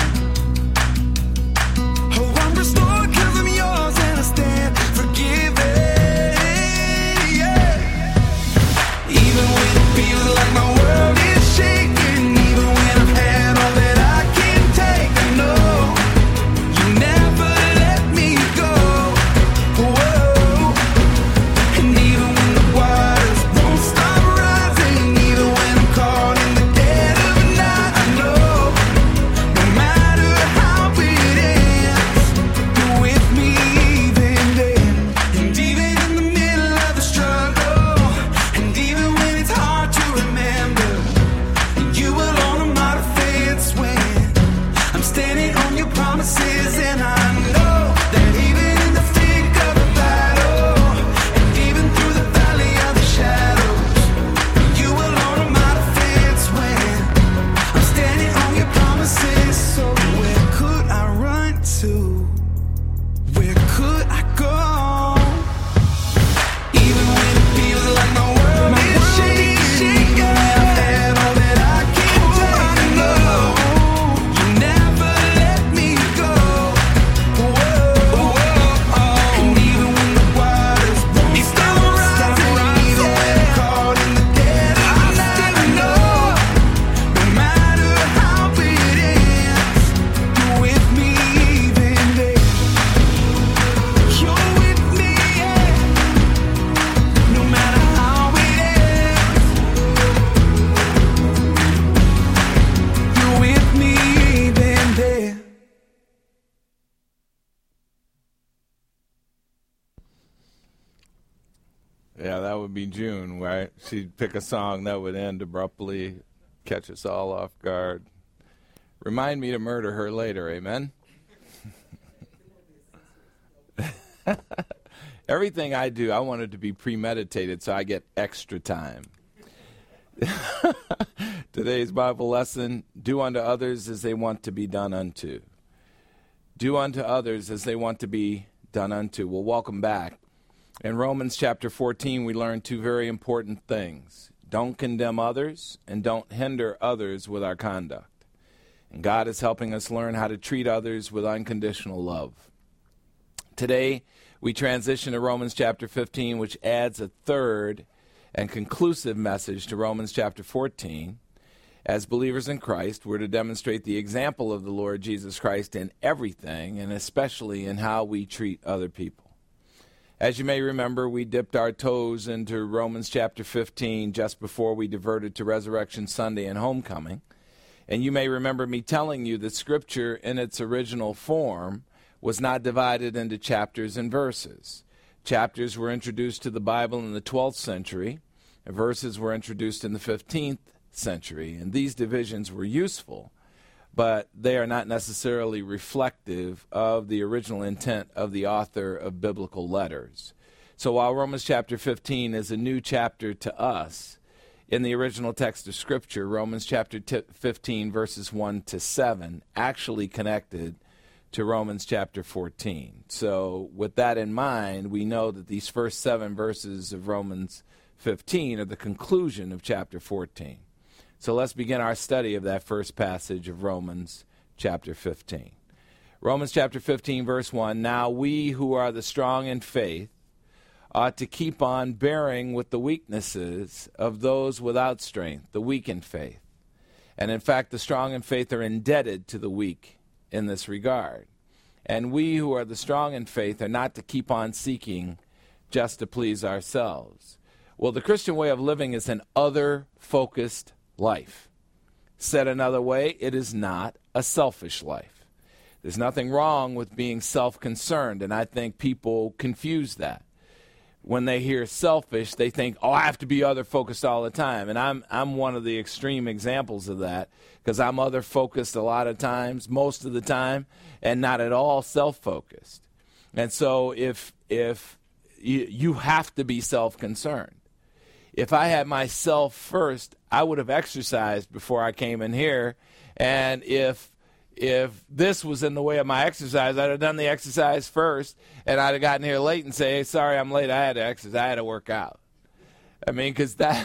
Oh, I'm restored 'cause I'm yours and I stand forgiven. Yeah. Even when it feels like my world is shaking, even when I've had all that I can take, I know you never let me go. Whoa. And even when the waters won't stop rising, even when I'm caught in the dead of night, I know no matter how it ends, you're with me even then. And even in the middle of the struggle, and even when it's hard to remember, you alone are my defense when I'm standing on your promises. And I know that even in the thick of the battle, and even through the valley of the shadows, you alone are my defense when I'm standing on your promises. So where could I run to? Where could I go? Even when it feels like my world is shaking, even when I've had all that I can take, I know you never let me go. Whoa. And even when the waters won't stop rising, even when I'm caught in the dead of night, I know no matter how it ends, you're with me even then. You're with me, yeah. No matter how it ends, you're with me even then. Yeah, that would be June, right? She'd pick a song that would end abruptly, catch us all off guard. Remind me to murder her later, amen? Everything I do, I want it to be premeditated so I get extra time. Today's Bible lesson, do unto others as they want to be done unto. Do unto others as they want to be done unto. Well, welcome back. In Romans chapter 14, we learn two very important things. Don't condemn others and don't hinder others with our conduct. And God is helping us learn how to treat others with unconditional love. Today, we transition to Romans chapter 15, which adds a third and conclusive message to Romans chapter 14. As believers in Christ, we're to demonstrate the example of the Lord Jesus Christ in everything, and especially in how we treat other people. As you may remember, we dipped our toes into Romans chapter 15 just before we diverted to Resurrection Sunday and Homecoming. And you may remember me telling you that Scripture in its original form was not divided into chapters and verses. Chapters were introduced to the Bible in the 12th century, and verses were introduced in the 15th century. And these divisions were useful, but they are not necessarily reflective of the original intent of the author of biblical letters. So while Romans chapter 15 is a new chapter to us, in the original text of Scripture, Romans chapter 15 verses 1 to 7 actually connected to Romans chapter 14. So with that in mind, we know that these first 7 verses of Romans 15 are the conclusion of chapter 14. So let's begin our study of that first passage of Romans chapter 15. Romans chapter 15, verse 1, now we who are the strong in faith ought to keep on bearing with the weaknesses of those without strength, the weak in faith. And in fact, the strong in faith are indebted to the weak in this regard. And we who are the strong in faith are not to keep on seeking just to please ourselves. Well, the Christian way of living is an other-focused life. Said another way, it is not a selfish life. There's nothing wrong with being self-concerned, and I think people confuse that. When they hear selfish, they think, oh, I have to be other-focused all the time. And I'm one of the extreme examples of that, because I'm other-focused a lot of times, most of the time, and not at all self-focused. And so if you have to be self-concerned. If I had myself first, I would have exercised before I came in here. And if if this was in the way of my exercise, I'd have done the exercise first, and I'd have gotten here late and say, hey, sorry, I'm late. I had to exercise. I had to work out. I mean, because that,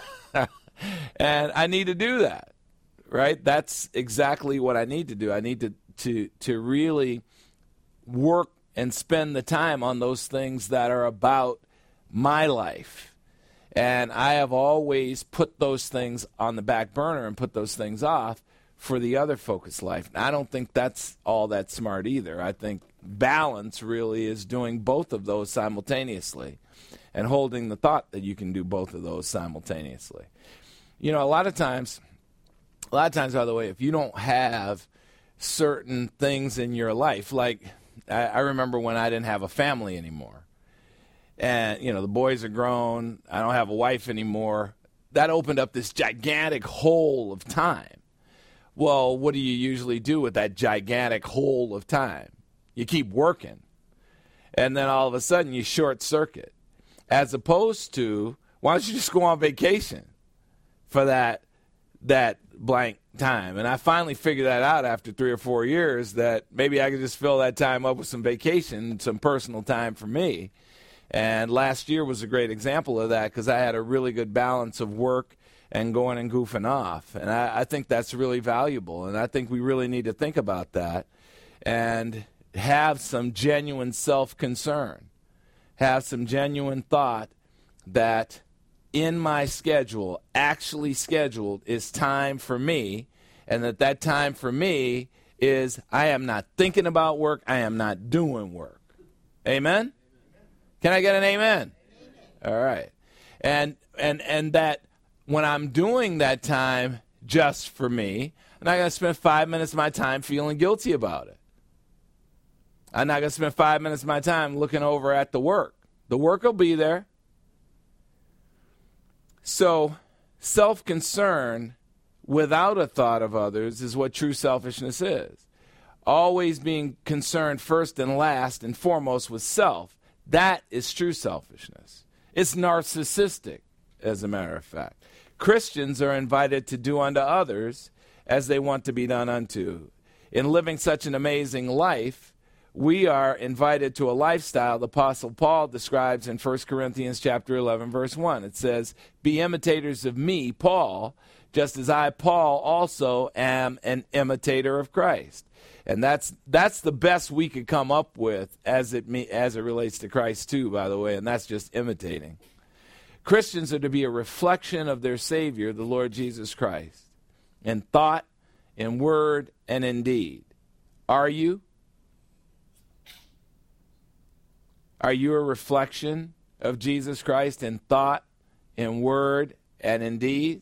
and I need to do that, right? That's exactly what I need to do. I need to really work and spend the time on those things that are about my life. And I have always put those things on the back burner and put those things off for the other focused life. And I don't think that's all that smart either. I think balance really is doing both of those simultaneously and holding the thought that you can do both of those simultaneously. You know, a lot of times, by the way, if you don't have certain things in your life, like I remember when I didn't have a family anymore. And, you know, the boys are grown. I don't have a wife anymore. That opened up this gigantic hole of time. Well, what do you usually do with that gigantic hole of time? You keep working. And then all of a sudden you short circuit. As opposed to, why don't you just go on vacation for that blank time? And I finally figured that out after 3 or 4 years, that maybe I could just fill that time up with some vacation, some personal time for me. And last year was a great example of that, because I had a really good balance of work and going and goofing off. And I think that's really valuable. And I think we really need to think about that and have some genuine self-concern, have some genuine thought that in my schedule, actually scheduled, is time for me, and that time for me is I am not thinking about work, I am not doing work. Amen? Can I get an amen? All right. And that when I'm doing that time just for me, I'm not going to spend 5 minutes of my time feeling guilty about it. I'm not going to spend 5 minutes of my time looking over at the work. The work will be there. So self-concern without a thought of others is what true selfishness is. Always being concerned first and last and foremost with self. That is true selfishness. It's narcissistic, as a matter of fact. Christians are invited to do unto others as they want to be done unto. In living such an amazing life, we are invited to a lifestyle the Apostle Paul describes in 1 Corinthians chapter 11, verse 1. It says, be imitators of me, Paul, just as I, Paul, also am an imitator of Christ. And that's the best we could come up with as it relates to Christ too, by the way, and that's just imitating. Christians are to be a reflection of their Savior, the Lord Jesus Christ, in thought, in word, and in deed. Are you? Are you a reflection of Jesus Christ in thought, in word, and in deed?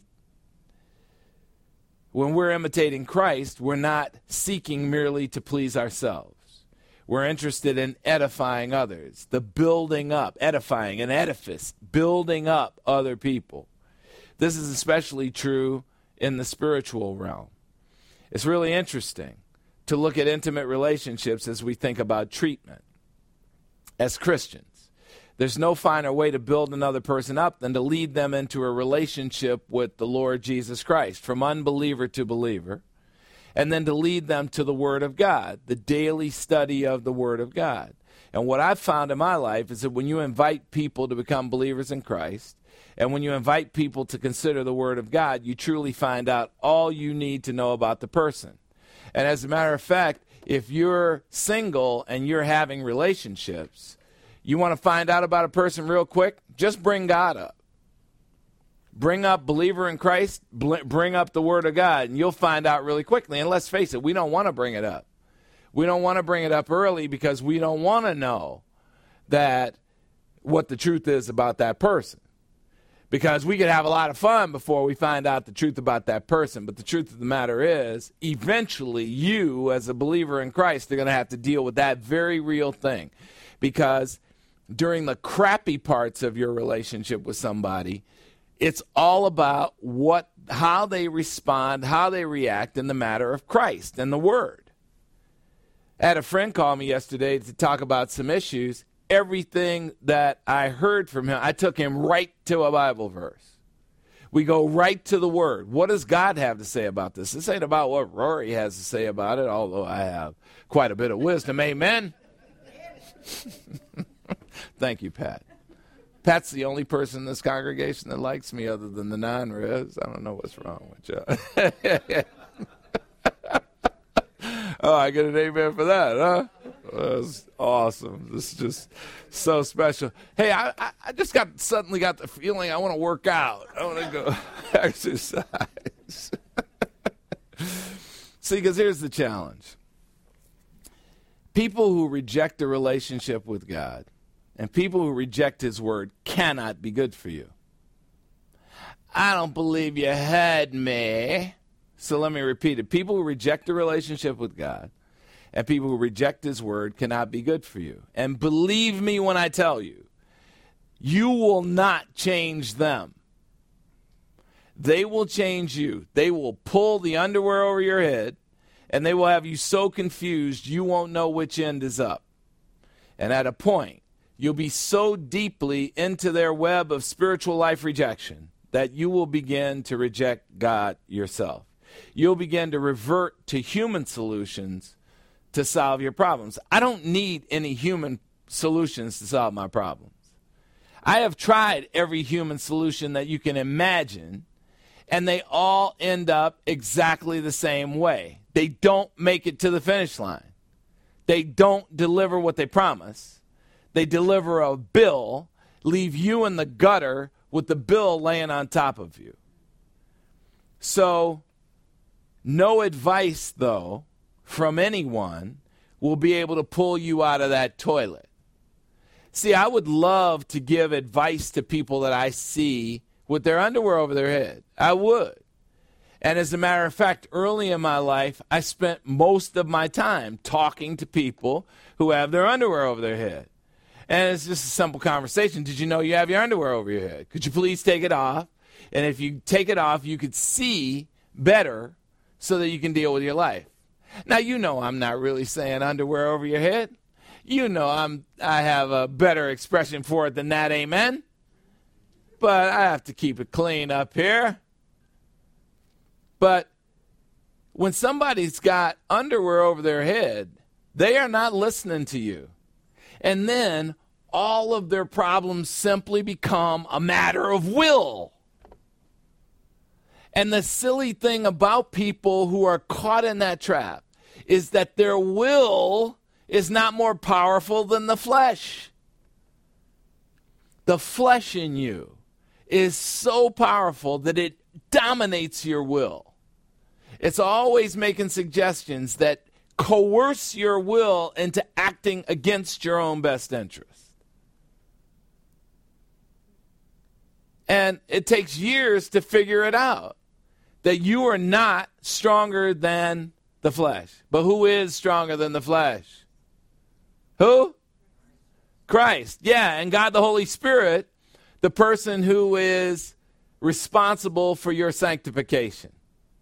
When we're imitating Christ, we're not seeking merely to please ourselves. We're interested in edifying others, the building up, edifying, an edifice, building up other people. This is especially true in the spiritual realm. It's really interesting to look at intimate relationships as we think about treatment. As Christians, there's no finer way to build another person up than to lead them into a relationship with the Lord Jesus Christ, from unbeliever to believer, and then to lead them to the Word of God, the daily study of the Word of God. And what I've found in my life is that when you invite people to become believers in Christ, and when you invite people to consider the Word of God, you truly find out all you need to know about the person. And as a matter of fact, if you're single and you're having relationships, you want to find out about a person real quick, just bring God up. Bring up believer in Christ, bring up the Word of God, and you'll find out really quickly. And let's face it, we don't want to bring it up. We don't want to bring it up early because we don't want to know that what the truth is about that person. Because we could have a lot of fun before we find out the truth about that person. But the truth of the matter is, eventually you, as a believer in Christ, are going to have to deal with that very real thing. Because during the crappy parts of your relationship with somebody, it's all about how they respond, how they react in the matter of Christ and the Word. I had a friend call me yesterday to talk about some issues. Everything that I heard from him, I took him right to a Bible verse. We go right to the Word. What does God have to say about this? This ain't about what Rory has to say about it, although I have quite a bit of wisdom. Amen? Thank you, Pat. Pat's the only person in this congregation that likes me other than the non-res. I don't know what's wrong with you. Oh, I get an amen for that, huh? That's awesome. This is just so special. Hey, I just suddenly got the feeling I want to work out. I want to go exercise. See, because here's the challenge. People who reject a relationship with God and people who reject his word cannot be good for you. I don't believe you heard me. So let me repeat it. People who reject a relationship with God and people who reject his word cannot be good for you. And believe me when I tell you, you will not change them. They will change you. They will pull the underwear over your head, and they will have you so confused you won't know which end is up. And at a point, you'll be so deeply into their web of spiritual life rejection that you will begin to reject God yourself. You'll begin to revert to human solutions to solve your problems. I don't need any human solutions to solve my problems. I have tried every human solution that you can imagine, and they all end up exactly the same way. They don't make it to the finish line. They don't deliver what they promise. They deliver a bill, leave you in the gutter with the bill laying on top of you. So, no advice, though, from anyone will be able to pull you out of that toilet. See, I would love to give advice to people that I see with their underwear over their head. I would. And as a matter of fact, early in my life, I spent most of my time talking to people who have their underwear over their head. And it's just a simple conversation. Did you know you have your underwear over your head? Could you please take it off? And if you take it off, you could see better so that you can deal with your life. Now, you know I'm not really saying underwear over your head. You know I have a better expression for it than that, amen? But I have to keep it clean up here. But when somebody's got underwear over their head, they are not listening to you. And then all of their problems simply become a matter of will. And the silly thing about people who are caught in that trap is that their will is not more powerful than the flesh. The flesh in you is so powerful that it dominates your will. It's always making suggestions that coerce your will into acting against your own best interest. And it takes years to figure it out, that you are not stronger than the flesh. But who is stronger than the flesh? Who? Christ. Yeah, and God the Holy Spirit, the person who is responsible for your sanctification.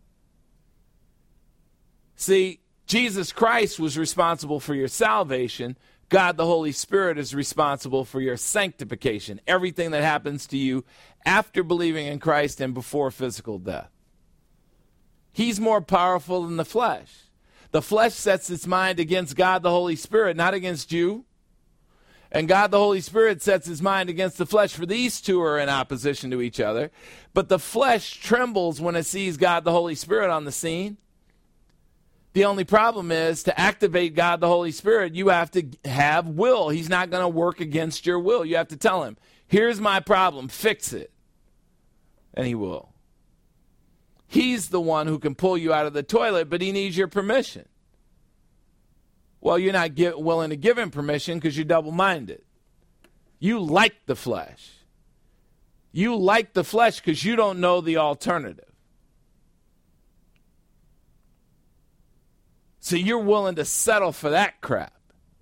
See, Jesus Christ was responsible for your salvation. God the Holy Spirit is responsible for your sanctification. Everything that happens to you after believing in Christ and before physical death. He's more powerful than the flesh. The flesh sets its mind against God the Holy Spirit, not against you. And God the Holy Spirit sets his mind against the flesh, for these two are in opposition to each other. But the flesh trembles when it sees God the Holy Spirit on the scene. The only problem is, to activate God the Holy Spirit, you have to have will. He's not going to work against your will. You have to tell him, here's my problem, fix it. And he will. He's the one who can pull you out of the toilet, but he needs your permission. Well, you're not willing to give him permission because you're double-minded. You like the flesh. You like the flesh because you don't know the alternative. So you're willing to settle for that crap.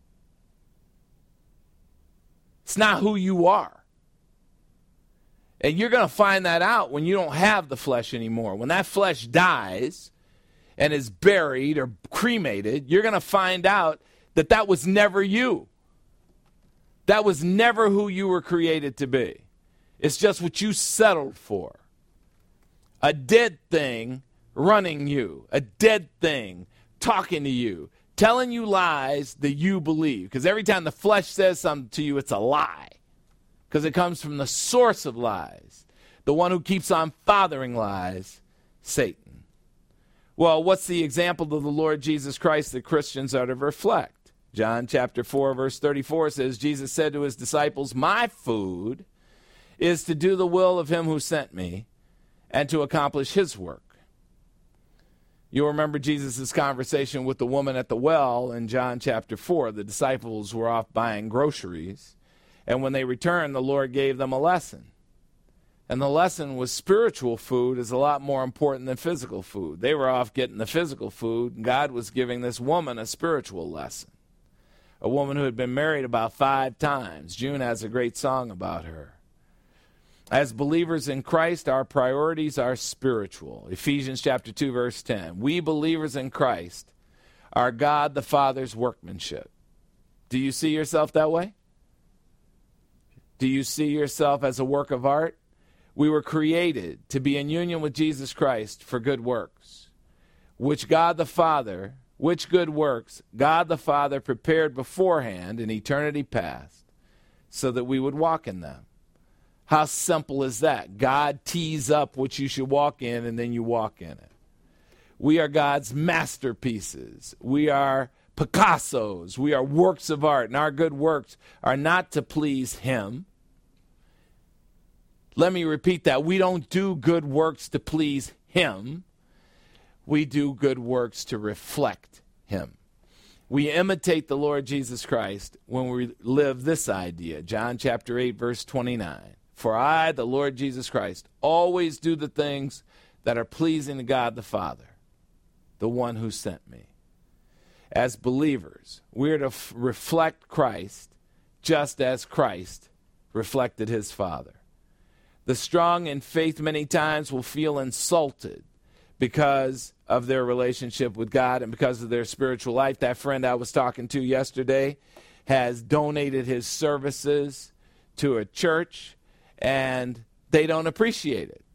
It's not who you are. And you're going to find that out when you don't have the flesh anymore. When that flesh dies and is buried or cremated, you're going to find out that that was never you. That was never who you were created to be. It's just what you settled for. a dead thing running you, a dead thing talking to you, telling you lies that you believe. Because every time the flesh says something to you, it's a lie. Because it comes from the source of lies, the one who keeps on fathering lies, Satan. Well, what's the example of the Lord Jesus Christ that Christians are to reflect? John chapter 4, verse 34 says, Jesus said to his disciples, my food is to do the will of him who sent me and to accomplish his work. You'll remember Jesus' conversation with the woman at the well in John chapter 4. The disciples were off buying groceries, and when they returned, the Lord gave them a lesson. And the lesson was spiritual food is a lot more important than physical food. They were off getting the physical food, and God was giving this woman a spiritual lesson. A woman who had been married about 5 times. June has a great song about her. As believers in Christ, our priorities are spiritual. Ephesians chapter 2, verse 10. We believers in Christ are God the Father's workmanship. Do you see yourself that way? Do you see yourself as a work of art? We were created to be in union with Jesus Christ for good works, which good works God the Father prepared beforehand in eternity past so that we would walk in them. How simple is that? God tees up what you should walk in, and then you walk in it. We are God's masterpieces. We are Picassos. We are works of art, and our good works are not to please him. Let me repeat that. We don't do good works to please him. We do good works to reflect him. We imitate the Lord Jesus Christ when we live this idea. John chapter 8, verse 29. For I, the Lord Jesus Christ, always do the things that are pleasing to God the Father, the one who sent me. As believers, we're to reflect Christ just as Christ reflected his Father. The strong in faith many times will feel insulted because of their relationship with God and because of their spiritual life. That friend I was talking to yesterday has donated his services to a church, and they don't appreciate it.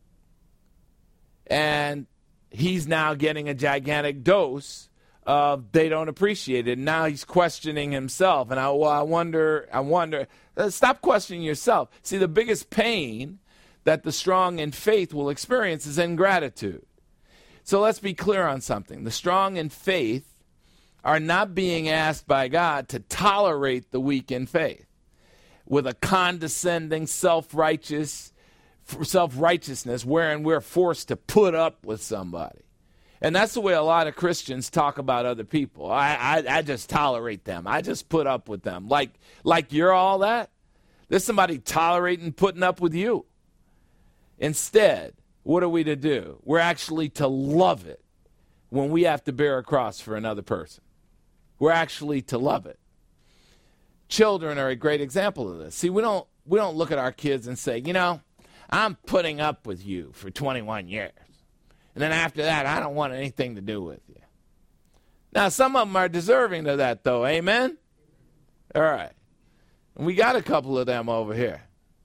And he's now getting a gigantic dose of they don't appreciate it. And now he's questioning himself. And I wonder, stop questioning yourself. See, the biggest pain that the strong in faith will experience is ingratitude. So let's be clear on something. The strong in faith are not being asked by God to tolerate the weak in faith with a condescending self-righteousness wherein we're forced to put up with somebody. And that's the way a lot of Christians talk about other people. I just tolerate them. I just put up with them. Like you're all that? There's somebody tolerating putting up with you. Instead, what are we to do? We're actually to love it when we have to bear a cross for another person. We're actually to love it. Children are a great example of this. See, we don't look at our kids and say, I'm putting up with you for 21 years. And then after that, I don't want anything to do with you. Now, some of them are deserving of that, though. Amen? All right. And we got a couple of them over here.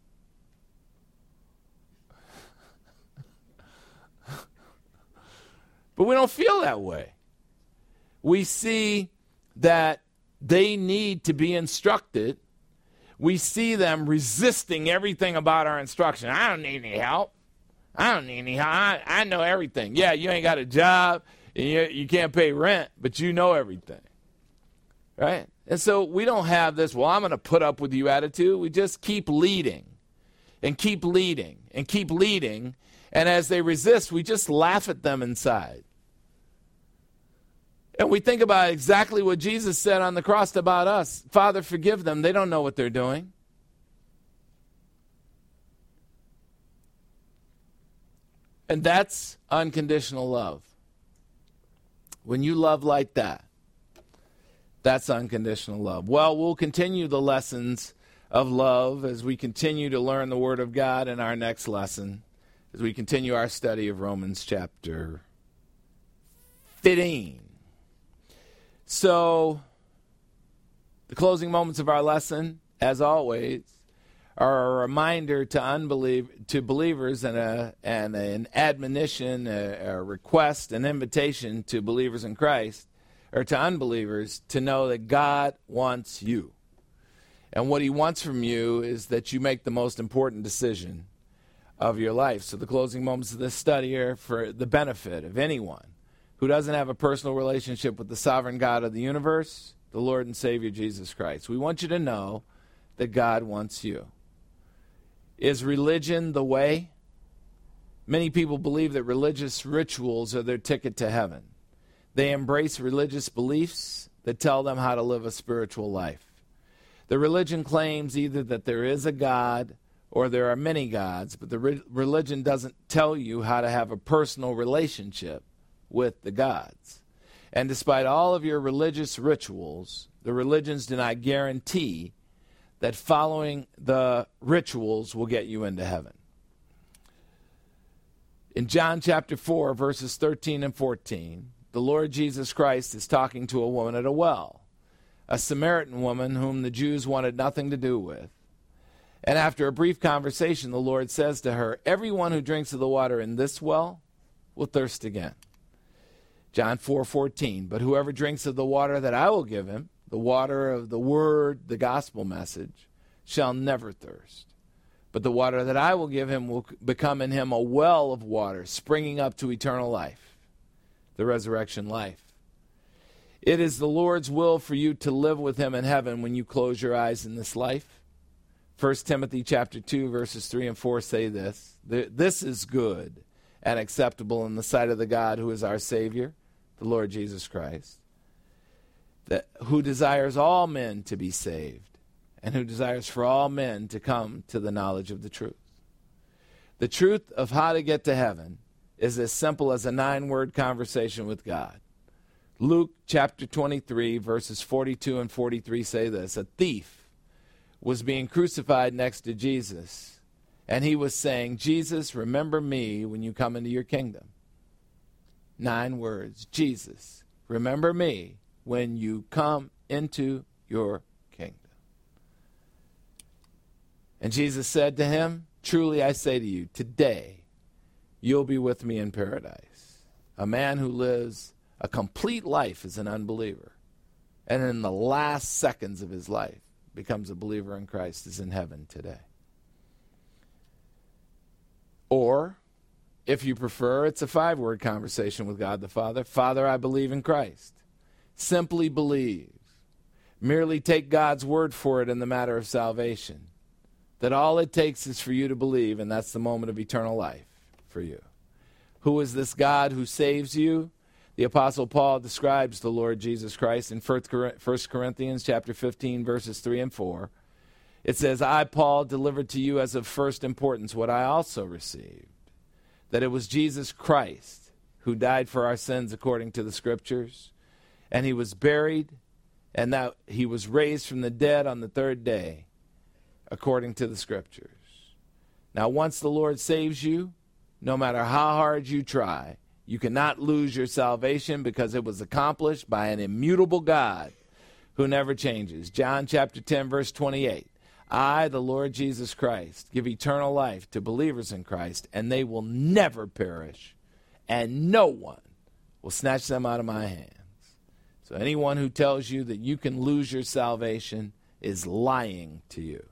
But we don't feel that way. We see that they need to be instructed. We see them resisting everything about our instruction. I don't need any help. I know everything. Yeah, you ain't got a job, and you can't pay rent, but you know everything. Right? And so we don't have this, I'm going to put up with you attitude. We just keep leading and keep leading and keep leading. And as they resist, we just laugh at them inside. And we think about exactly what Jesus said on the cross about us. Father, forgive them. They don't know what they're doing. And that's unconditional love. When you love like that, that's unconditional love. Well, we'll continue the lessons of love as we continue to learn the Word of God in our next lesson, as we continue our study of Romans chapter 15. So, the closing moments of our lesson, as always, are a reminder to believers and an admonition, a request, an invitation to believers in Christ, or to unbelievers, to know that God wants you. And what he wants from you is that you make the most important decision of your life. So the closing moments of this study are for the benefit of anyone who doesn't have a personal relationship with the sovereign God of the universe, the Lord and Savior Jesus Christ. We want you to know that God wants you. Is religion the way? Many people believe that religious rituals are their ticket to heaven. They embrace religious beliefs that tell them how to live a spiritual life. The religion claims either that there is a God or there are many gods, but the religion doesn't tell you how to have a personal relationship with the gods. And despite all of your religious rituals, the religions do not guarantee that following the rituals will get you into heaven. In John chapter 4, verses 13 and 14, the Lord Jesus Christ is talking to a woman at a well, a Samaritan woman whom the Jews wanted nothing to do with. And after a brief conversation, the Lord says to her, "Everyone who drinks of the water in this well will thirst again." John 4:14, "But whoever drinks of the water that I will give him, the water of the word, the gospel message, shall never thirst. But the water that I will give him will become in him a well of water, springing up to eternal life," the resurrection life. It is the Lord's will for you to live with him in heaven when you close your eyes in this life. 1 Timothy chapter 2, verses 3 and 4 say this, "This is good and acceptable in the sight of the God who is our Savior, the Lord Jesus Christ, who desires all men to be saved, and who desires for all men to come to the knowledge of the truth." The truth of how to get to heaven is as simple as a 9-word conversation with God. Luke chapter 23, verses 42 and 43 say this, "A thief was being crucified next to Jesus, and he was saying, 'Jesus, remember me when you come into your kingdom.'" 9 words. Jesus, remember me when you come into your kingdom. And Jesus said to him, "Truly I say to you, today you'll be with me in paradise." A man who lives a complete life as an unbeliever, and in the last seconds of his life becomes a believer in Christ, is in heaven today. Or, if you prefer, it's a 5-word conversation with God the Father. "Father, I believe in Christ." Simply believe. Merely take God's word for it in the matter of salvation. That all it takes is for you to believe, and that's the moment of eternal life for you. Who is this God who saves you? The Apostle Paul describes the Lord Jesus Christ in 1 Corinthians chapter 15, verses 3 and 4. It says, "I, Paul, delivered to you as of first importance what I also received, that it was Jesus Christ who died for our sins according to the Scriptures, and he was buried, and that he was raised from the dead on the 3rd day, according to the Scriptures." Now, once the Lord saves you, no matter how hard you try, you cannot lose your salvation because it was accomplished by an immutable God who never changes. John chapter 10, verse 28. "I, the Lord Jesus Christ, give eternal life to believers in Christ, and they will never perish, and no one will snatch them out of my hands." So anyone who tells you that you can lose your salvation is lying to you.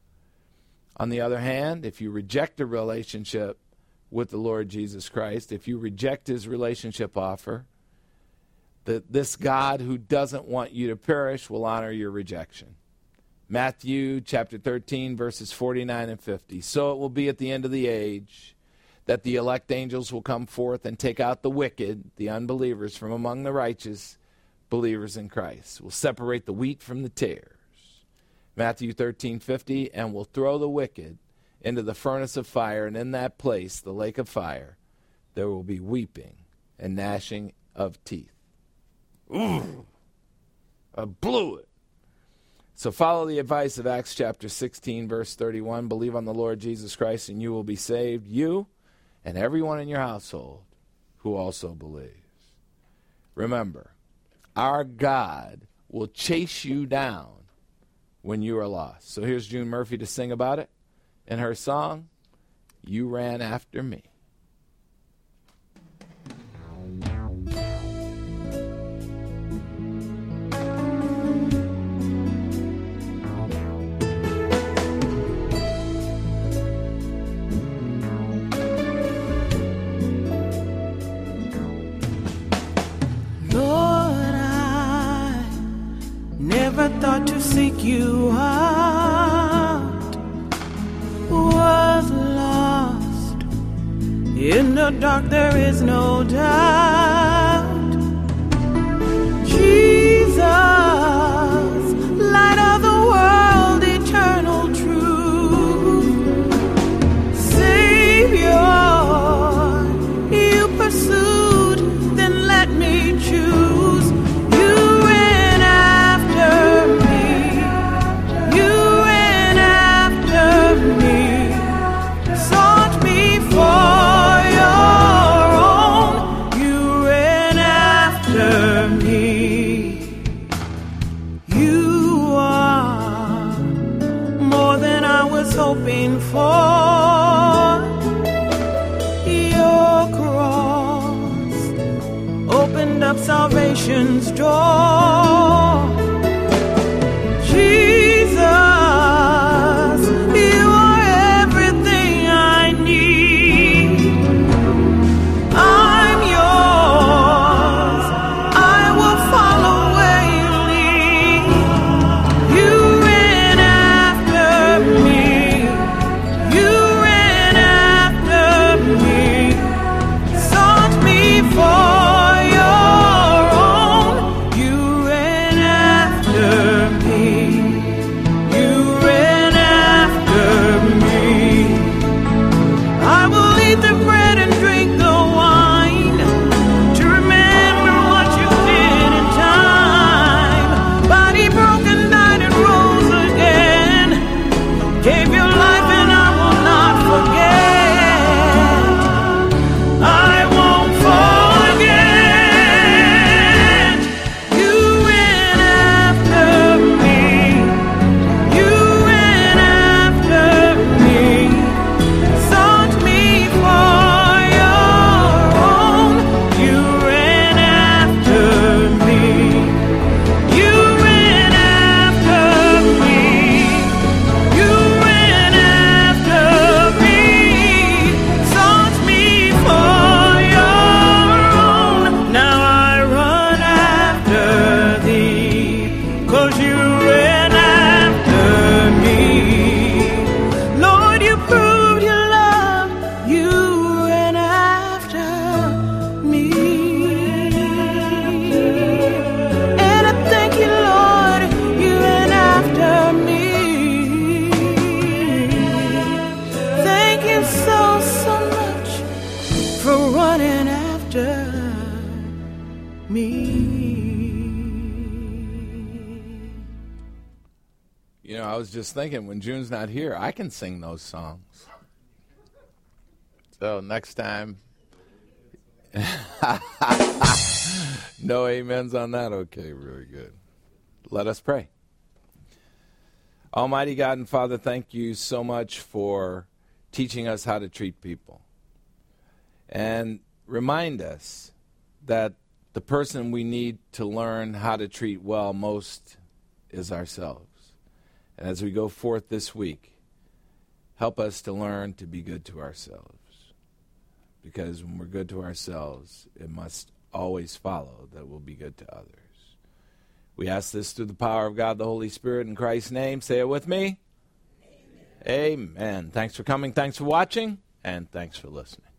On the other hand, if you reject a relationship with the Lord Jesus Christ, if you reject his relationship offer, that this God who doesn't want you to perish will honor your rejection. Matthew chapter 13, verses 49 and 50. "So it will be at the end of the age that the elect angels will come forth and take out the wicked, the unbelievers, from among the righteous believers in Christ, will separate the wheat from the tares." Matthew 13:50, "And will throw the wicked into the furnace of fire, and in that place, the lake of fire, there will be weeping and gnashing of teeth." Ooh, I blew it. So follow the advice of Acts chapter 16, verse 31. "Believe on the Lord Jesus Christ, and you will be saved, you and everyone in your household who also believes." Remember, our God will chase you down when you are lost. So here's June Murphy to sing about it. in her song, You Ran After Me. Thought to seek you out, was lost in the dark, there is no doubt. Jesus, light of the world, eternal truth, Savior, you pursued, then let me choose. Hoping for your cross opened up salvation's door. Jesus, you are everything I need. I'm yours, I will follow where you lead. You ran after me. You know, I was just thinking, when June's not here, I can sing those songs. So next time, no amens on that? Okay, really good. Let us pray. Almighty God and Father, thank you so much for teaching us how to treat people. And remind us that the person we need to learn how to treat well most is ourselves. And as we go forth this week, help us to learn to be good to ourselves. Because when we're good to ourselves, it must always follow that we'll be good to others. We ask this through the power of God, the Holy Spirit, in Christ's name. Say it with me. Amen. Amen. Thanks for coming. Thanks for watching. And thanks for listening.